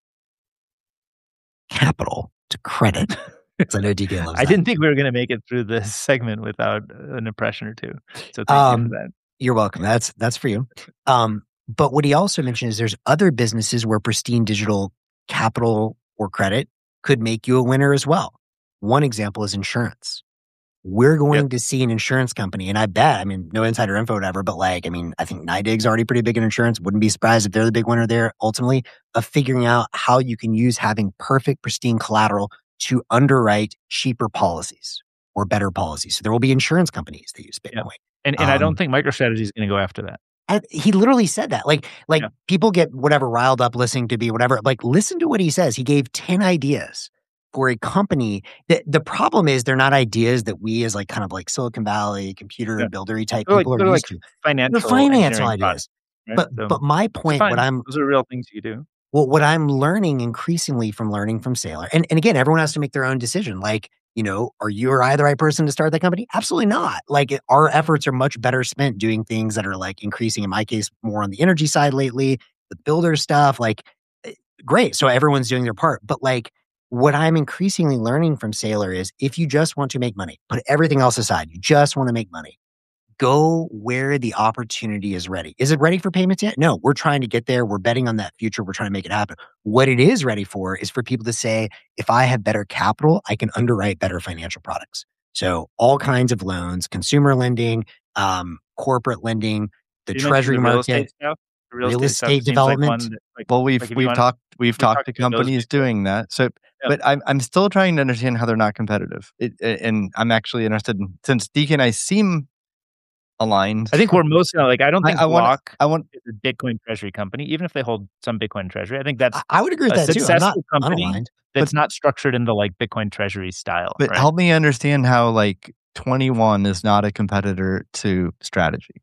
capital to credit. Because I know D K loves I that. didn't think we were going to make it through this segment without an impression or two. So thank Um, you for that. You're welcome. That's that's for you. Um, but what he also mentioned is there's other businesses where pristine digital capital or credit could make you a winner as well. One example is insurance. We're going Yep. to see an insurance company, and I bet, I mean, no insider info, whatever, but like, I mean, I think NYDIG's already pretty big in insurance. Wouldn't be surprised if they're the big winner there, ultimately, of figuring out how you can use having perfect, pristine collateral to underwrite cheaper policies or better policies. So there will be insurance companies that use Bitcoin. And and I um, don't think MicroStrategy is going to go after that. And he literally said that. Like, like Yeah. people get whatever riled up listening to be whatever. Like, listen to what he says. He gave ten ideas for a company. The, the problem is they're not ideas that we as like kind of like Silicon Valley computer Yeah. buildery type They're like, people are they're used like to. financial, They're financial engineering ideas. products, right? But So but my it's point, fine. what I'm Those are real things you do. well, what I'm learning increasingly from learning from Saylor, and, and again, everyone has to make their own decision. Like, you know, are you or I the right person to start that company? Absolutely not. Like, it, our efforts are much better spent doing things that are like increasing, in my case, more on the energy side lately, with builder stuff. Like, eh, great. So everyone's doing their part. But like, what I'm increasingly learning from Saylor is if you just want to make money, put everything else aside, you just want to make money. Go where the opportunity is ready. Is it ready for payments yet? No, we're trying to get there. We're betting on that future. We're trying to make it happen. What it is ready for is for people to say, if I have better capital, I can underwrite better financial products. So all kinds of loans, consumer lending, um, corporate lending, the You mentioned treasury the real market, estate stuff. The real stuff estate seems like development. one that, like, Well, we've like if you we've wanna- talked we've we've talked talked to to those companies people. doing that. So, Yeah. but I'm I'm still trying to understand how they're not competitive. It, and I'm actually interested in, since Deacon and I seem aligned. I think we're most like I don't I, think I want Block I want is a Bitcoin treasury company, even if they hold some Bitcoin treasury. I think that's I, I would agree with a that too. I'm not successful company unaligned. that's not structured in the like Bitcoin treasury style. but right? help me understand how like twenty-one is not a competitor to Strategy.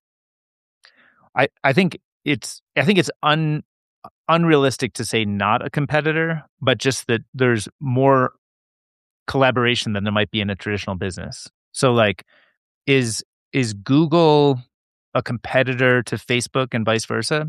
I, I think it's I think it's un unrealistic to say not a competitor, but just that there's more collaboration than there might be in a traditional business. So like is is Google a competitor to Facebook and vice versa?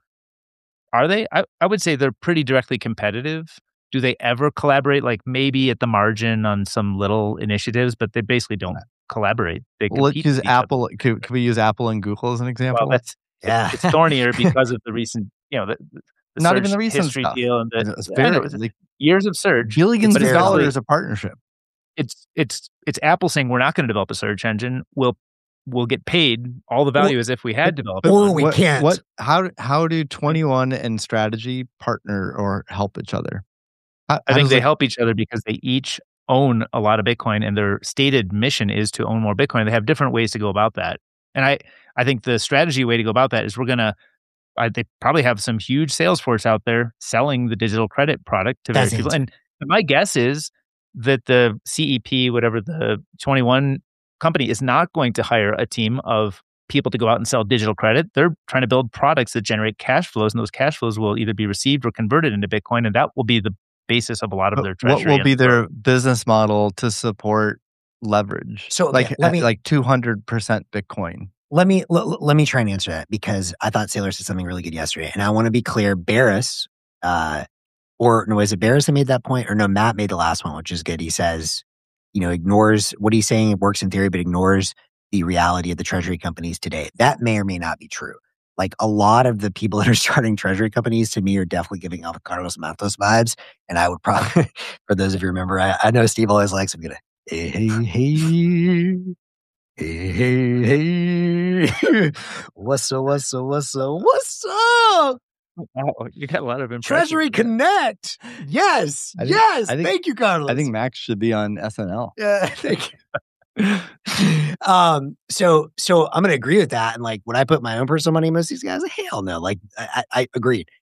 Are they? I, I would say they're pretty directly competitive. Do they ever collaborate? Like maybe at the margin on some little initiatives, but they basically don't collaborate. They Well, let's compete use with each other. Apple. Could, could we use Apple and Google as an example? Well, that's Yeah. it's thornier because of the recent, you know, the, the Not even search the recent history stuff. deal and the It's I very, know, it's like, years of search. billions It's of very dollars simply- of partnership. It's it's it's Apple saying we're not going to develop a search engine. We'll we'll get paid all the value Well, as if we had developed. But Or one. we what, can't. What? How? How do twenty-one and Strategy partner or help each other? How, I how think does they it- help each other because they each own a lot of Bitcoin, and their stated mission is to own more Bitcoin. They have different ways to go about that, and I I think the strategy way to go about that is we're gonna. I, they probably have some huge sales force out there selling the digital credit product to That's various people, it. and my guess is that the C E P, whatever the twenty-one company, is not going to hire a team of people to go out and sell digital credit. They're trying to build products that generate cash flows, and those cash flows will either be received or converted into Bitcoin, and that will be the basis of a lot of But their treasury. what will and be their growth. business model to support leverage? So, okay, like let me- like two hundred percent Bitcoin. Let me l- let me try and answer that because I thought Saylor said something really good yesterday, and I want to be clear. Barris, uh, or no, is it Barris that made that point, or no? Matt made the last one, which is good. He says, you know, ignores what he's saying. It works in theory, but ignores the reality of the treasury companies today. That may or may not be true. Like a lot of the people that are starting treasury companies, to me, are definitely giving off Carlos Matos vibes. And I would probably, for those of you who remember, I, I know Steve always likes. I'm gonna hey hey hey. Hey, hey, hey. What's up, what's up, what's up, what's up? Oh, you got a lot of impressions. Treasury Connect. Yes, I think- yes. I think- thank you, Carlos. I think Max should be on S N L. Yeah, thank you. um, so, so I'm going to agree with that. And like, would I put my own personal money in most of these guys? Hell no. Like, I, I, I agreed.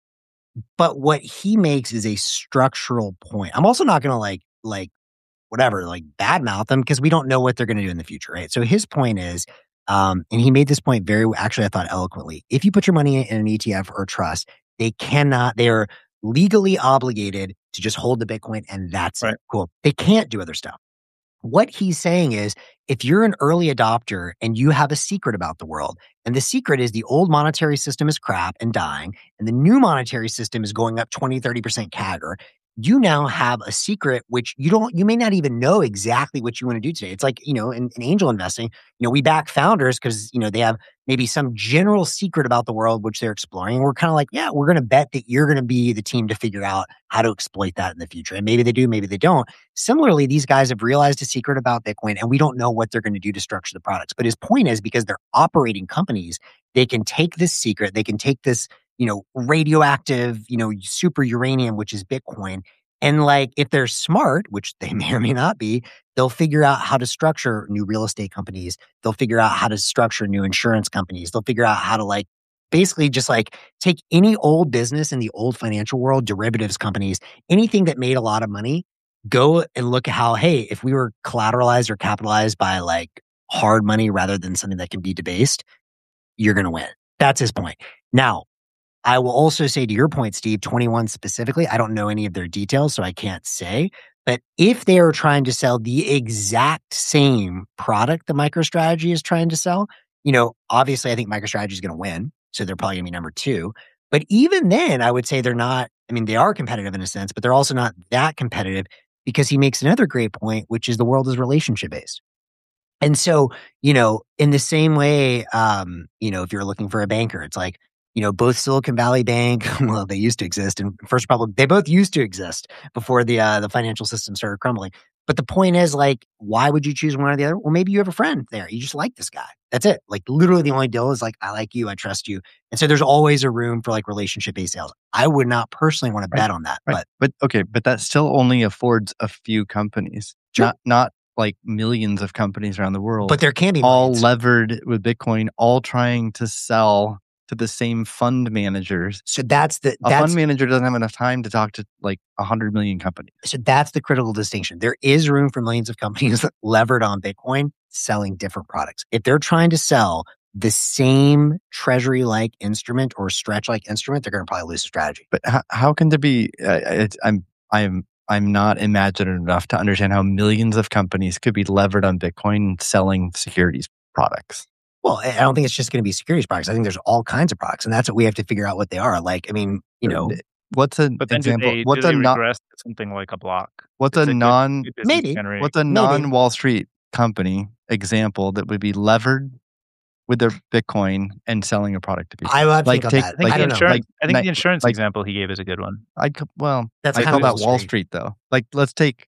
But what he makes is a structural point. I'm also not going to like, like, whatever, like badmouth them because we don't know what they're going to do in the future, right? So his point is, um, and he made this point very, actually, I thought eloquently. If you put your money in an E T F or trust, they cannot, they are legally obligated to just hold the Bitcoin and that's Right. it. Cool. They can't do other stuff. What he's saying is, if you're an early adopter and you have a secret about the world, and the secret is the old monetary system is crap and dying, and the new monetary system is going up twenty, thirty percent C A G R, you now have a secret which you don't, you may not even know exactly what you want to do today. It's like, you know, in, in angel investing, you know, we back founders because, you know, they have maybe some general secret about the world which they're exploring. And we're kind of like, yeah, we're going to bet that you're going to be the team to figure out how to exploit that in the future. And maybe they do, maybe they don't. Similarly, these guys have realized a secret about Bitcoin and we don't know what they're going to do to structure the products. But his point is, because they're operating companies, they can take this secret, they can take this, you know, radioactive, you know, super uranium, which is Bitcoin. And like, if they're smart, which they may or may not be, they'll figure out how to structure new real estate companies. They'll figure out how to structure new insurance companies. They'll figure out how to like, basically just like take any old business in the old financial world, derivatives companies, anything that made a lot of money, go and look at how, hey, if we were collateralized or capitalized by like hard money rather than something that can be debased, you're going to win. That's his point. Now, I will also say to your point, Steve, twenty-one specifically, I don't know any of their details, so I can't say. But if they are trying to sell the exact same product the MicroStrategy is trying to sell, you know, obviously I think MicroStrategy is going to win. So they're probably going to be number two. But even then, I would say they're not, I mean, they are competitive in a sense, but they're also not that competitive because he makes another great point, which is the world is relationship based. And so, you know, in the same way, um, you know, if you're looking for a banker, it's like, you know, both Silicon Valley Bank, well, they used to exist, and First Republic, they both used to exist before the uh, the financial system started crumbling. But the point is, like, why would you choose one or the other? Well, maybe you have a friend there. You just like this guy. That's it. Like, literally the only deal is like, I like you, I trust you. And so there's always a room for like relationship-based sales. I would not personally want to bet on that. Right. But But okay, but that still only affords a few companies, Sure. not not like millions of companies around the world, but there can be all millions. levered with Bitcoin, all trying to sell to the same fund managers. So that's the A that's fund manager doesn't have enough time to talk to like a hundred million companies. so that's the critical distinction. There is room for millions of companies levered on Bitcoin selling different products. If they're trying to sell the same treasury-like instrument or stretch-like instrument, they're going to probably lose the strategy. But how, how can there be? Uh, it's, I'm I'm I'm not imaginative enough to understand how millions of companies could be levered on Bitcoin selling securities products. Well, I don't think it's just going to be securities products. I think there's all kinds of products, and that's what we have to figure out what they are. Like, I mean, you know, what's an But then example? do they, what's do a they non? regress to something like a block? What's It's a good- non? good business maybe. generating. What's a Maybe. non Wall Street company example that would be levered with their Bitcoin and selling a product to people? I would Like think of take- that. I think I the don't know. insurance. Like, I think ni- the insurance like- example he gave is a good one. I'd co- well, That's I kind call of that Wall Wall Street. Street though. Like, let's take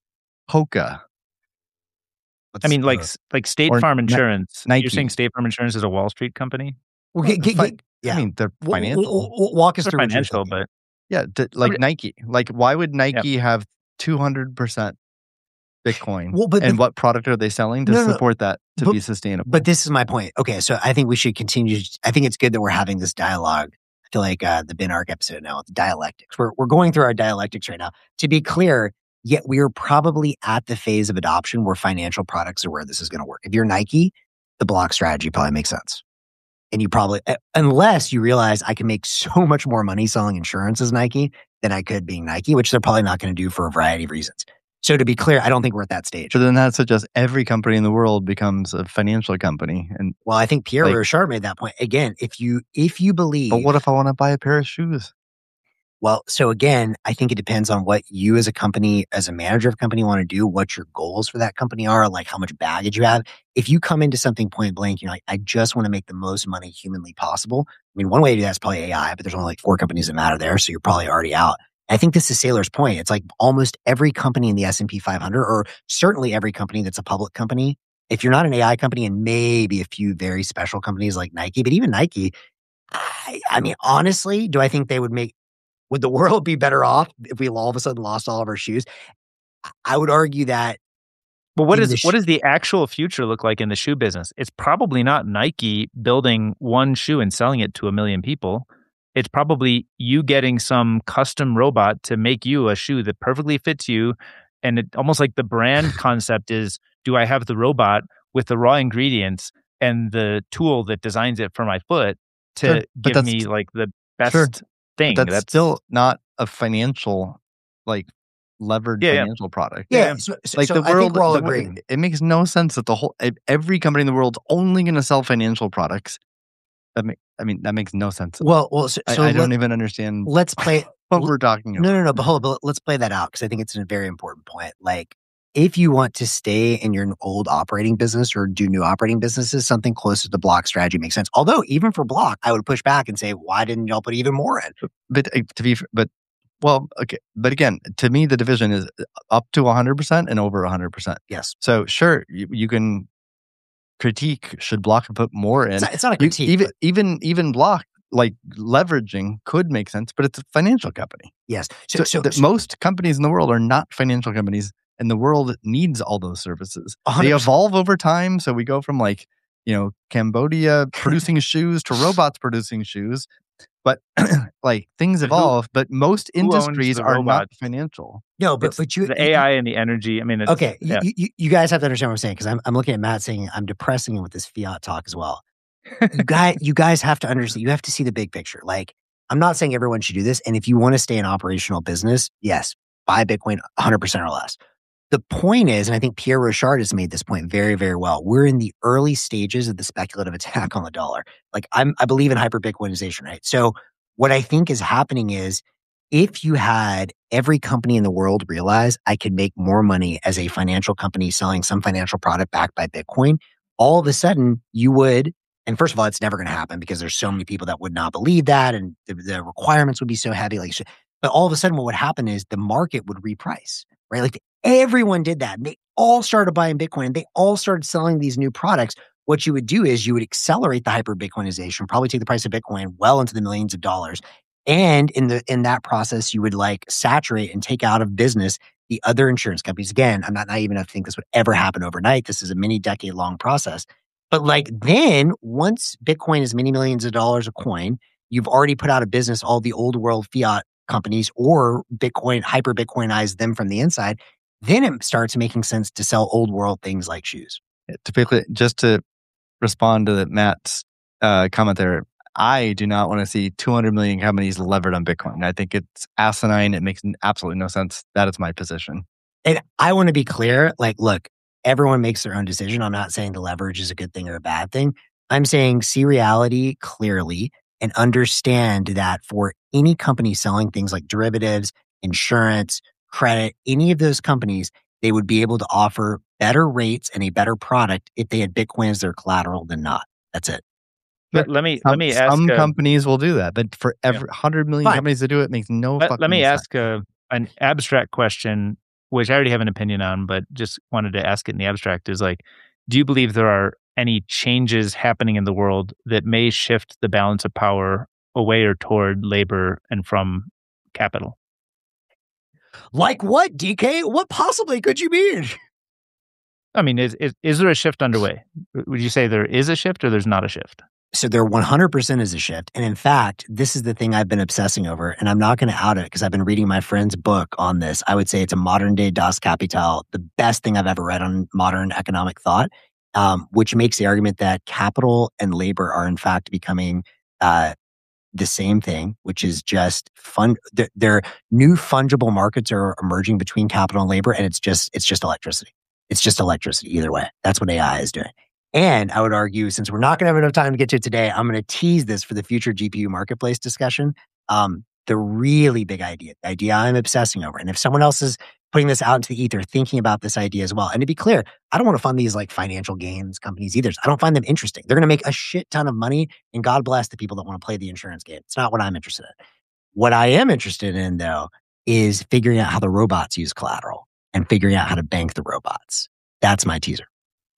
Hoka. I mean, like uh, s- like State or Farm Ni- Insurance. Nike. You're saying State Farm Insurance is a Wall Street company? well, Well, get- get- fi- get- yeah. I mean, they're W- w- financial. w- w- walk us They're through what you're financial, thinking. but Yeah, d- like Okay. Nike. Like, why would Nike have two hundred percent Bitcoin? Well, but and the- what product are they selling to No, no, no. support that to But- be sustainable? But this is my point. Okay, so I think we should continue. I think it's good that we're having this dialogue. I feel like uh, the Ben Arc episode now, the dialectics. We're we're going through our dialectics right now. To be clear, yet we are probably at the phase of adoption where financial products are where this is going to work. If you're Nike, the block strategy probably makes sense. And you probably, unless you realize I can make so much more money selling insurance as Nike than I could being Nike, which they're probably not going to do for a variety of reasons. So to be clear, I don't think we're at that stage. So then that suggests every company in the world becomes a financial company. And Well, I think Pierre Like- Rochard made that point. Again, if you if you believe, but what if I want to buy a pair of shoes? well, so again, I think it depends on what you as a company, as a manager of a company want to do, what your goals for that company are, like how much baggage you have. If you come into something point blank, you're like, I just want to make the most money humanly possible. I mean, one way to do that is probably A I, but there's only like four companies that matter there. So you're probably already out. I think this is Saylor's point. It's like almost every company in the S and P five hundred, or certainly every company that's a public company. If you're not an A I company, and maybe a few very special companies like Nike, but even Nike, I, I mean, honestly, do I think they would make, would the world be better off if we all of a sudden lost all of our shoes? I would argue that. But what in is the sh- what does the actual future look like in the shoe business? It's probably not Nike building one shoe and selling it to a million people. It's probably you getting some custom robot to make you a shoe that perfectly fits you. And it almost like the brand concept is, do I have the robot with the raw ingredients and the tool that designs it for my foot to Sure, but give that's- me like the best Sure, thing? But that's, still not a financial, like levered Yeah, yeah. financial product. Yeah. Yeah. So, so, Like so the I think world, we're all the wo- agreeing. it makes no sense that the whole e- every company in the world's only going to sell financial products. That make, I mean, that makes no sense. Well, well. So, I, so I let, don't even understand let's play. what we're talking No, about. no, no. But hold on. But let's play that out because I think it's a very important point. Like, if you want to stay in your old operating business or do new operating businesses, something closer to Block strategy makes sense. Although, even for Block, I would push back and say, why didn't y'all put even more in? But uh, to be, f- but well, okay. But again, to me, the division is up to one hundred percent and over one hundred percent. Yes. So sure, you, you can critique should Block put more in. It's not, it's not a You- critique. even but even even Block, like leveraging could make sense, but it's a financial company. yes. So, So, so, that so most companies in the world are not financial companies, and the world needs all those services. one They hundred percent. evolve over time. So we go from like, you know, Cambodia producing shoes to robots producing shoes. But like things But who- evolve, but most who owns industries the are not robots? financial. no, but it's but you the you- A I and the energy. I mean, it's, Okay, yeah. you, you, you guys have to understand what I'm saying because I'm, I'm looking at Matt saying I'm depressing him with this fiat talk as well. You guys, you guys have to understand. You have to see the big picture. Like, I'm not saying everyone should do this, and if you want to stay in operational business, yes, buy Bitcoin one hundred percent or less. The point is, and I think Pierre Rochard has made this point very, very well. We're in the early stages of the speculative attack on the dollar. Like, I'm, I believe in hyper Bitcoinization, right? So, what I think is happening is, if you had every company in the world realize I could make more money as a financial company selling some financial product backed by Bitcoin, all of a sudden you would, and first of all, it's never going to happen because there's so many people that would not believe that and the, the requirements would be so heavy. Like, but all of a sudden what would happen is the market would reprice, right? Like everyone did that. And they all started buying Bitcoin and they all started selling these new products. What you would do is you would accelerate the hyper Bitcoinization, probably take the price of Bitcoin well into the millions of dollars. And in the in that process, you would like saturate and take out of business the other insurance companies. Again, I'm not naive enough to think this would ever happen overnight. This is a many decade long process. But like then once Bitcoin is many millions of dollars a coin, you've already put out of business all the old world fiat companies or Bitcoin, hyper Bitcoinize them from the inside. Then it starts making sense to sell old world things like shoes. Typically, just to respond to Matt's uh, comment there, I do not want to see two hundred million companies levered on Bitcoin. I think it's asinine. It makes absolutely no sense. That is my position. And I want to be clear, like, look, everyone makes their own decision. I'm not saying the leverage is a good thing or a bad thing. I'm saying see reality clearly and understand that for any company selling things like derivatives, insurance, credit, any of those companies, they would be able to offer better rates and a better product if they had Bitcoin as their collateral than not. That's it. Let, let me Some, let me ask. some uh, companies will do that, but for every one hundred million Fine. companies to do it makes no let, fucking let me sense. ask a, an abstract question, which I already have an opinion on, but just wanted to ask it in the abstract. Is like, do you believe there are any changes happening in the world that may shift the balance of power away or toward labor and from capital? Like what, D K? What possibly could you mean? I mean, is, is is there a shift underway? Would you say there is a shift or there's not a shift? So there one hundred percent is a shift. And in fact, this is the thing I've been obsessing over. And I'm not going to out it because I've been reading my friend's book on this. I would say it's a modern day Das Kapital, the best thing I've ever read on modern economic thought, um, which makes the argument that capital and labor are in fact becoming uh, the same thing, which is just fun. They're, they're new fungible markets are emerging between capital and labor. And it's just, it's just electricity. It's just electricity either way. That's what A I is doing. And I would argue, since we're not going to have enough time to get to it today, I'm going to tease this for the future G P U marketplace discussion. Um, the really big idea, the idea I'm obsessing over. And if someone else is putting this out into the ether, thinking about this idea as well. And to be clear, I don't want to fund these like financial gains companies either. I don't find them interesting. They're going to make a shit ton of money, and God bless the people that want to play the insurance game. It's not what I'm interested in. What I am interested in, though, is figuring out how the robots use collateral and figuring out how to bank the robots. That's my teaser.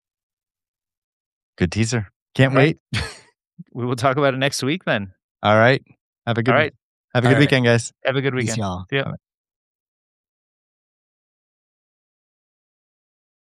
Good teaser. Can't All right. wait. We will talk about it next week then. All right. Have a good All right. Have a All good right. weekend, guys. Have a good Peace, weekend. y'all. Yeah.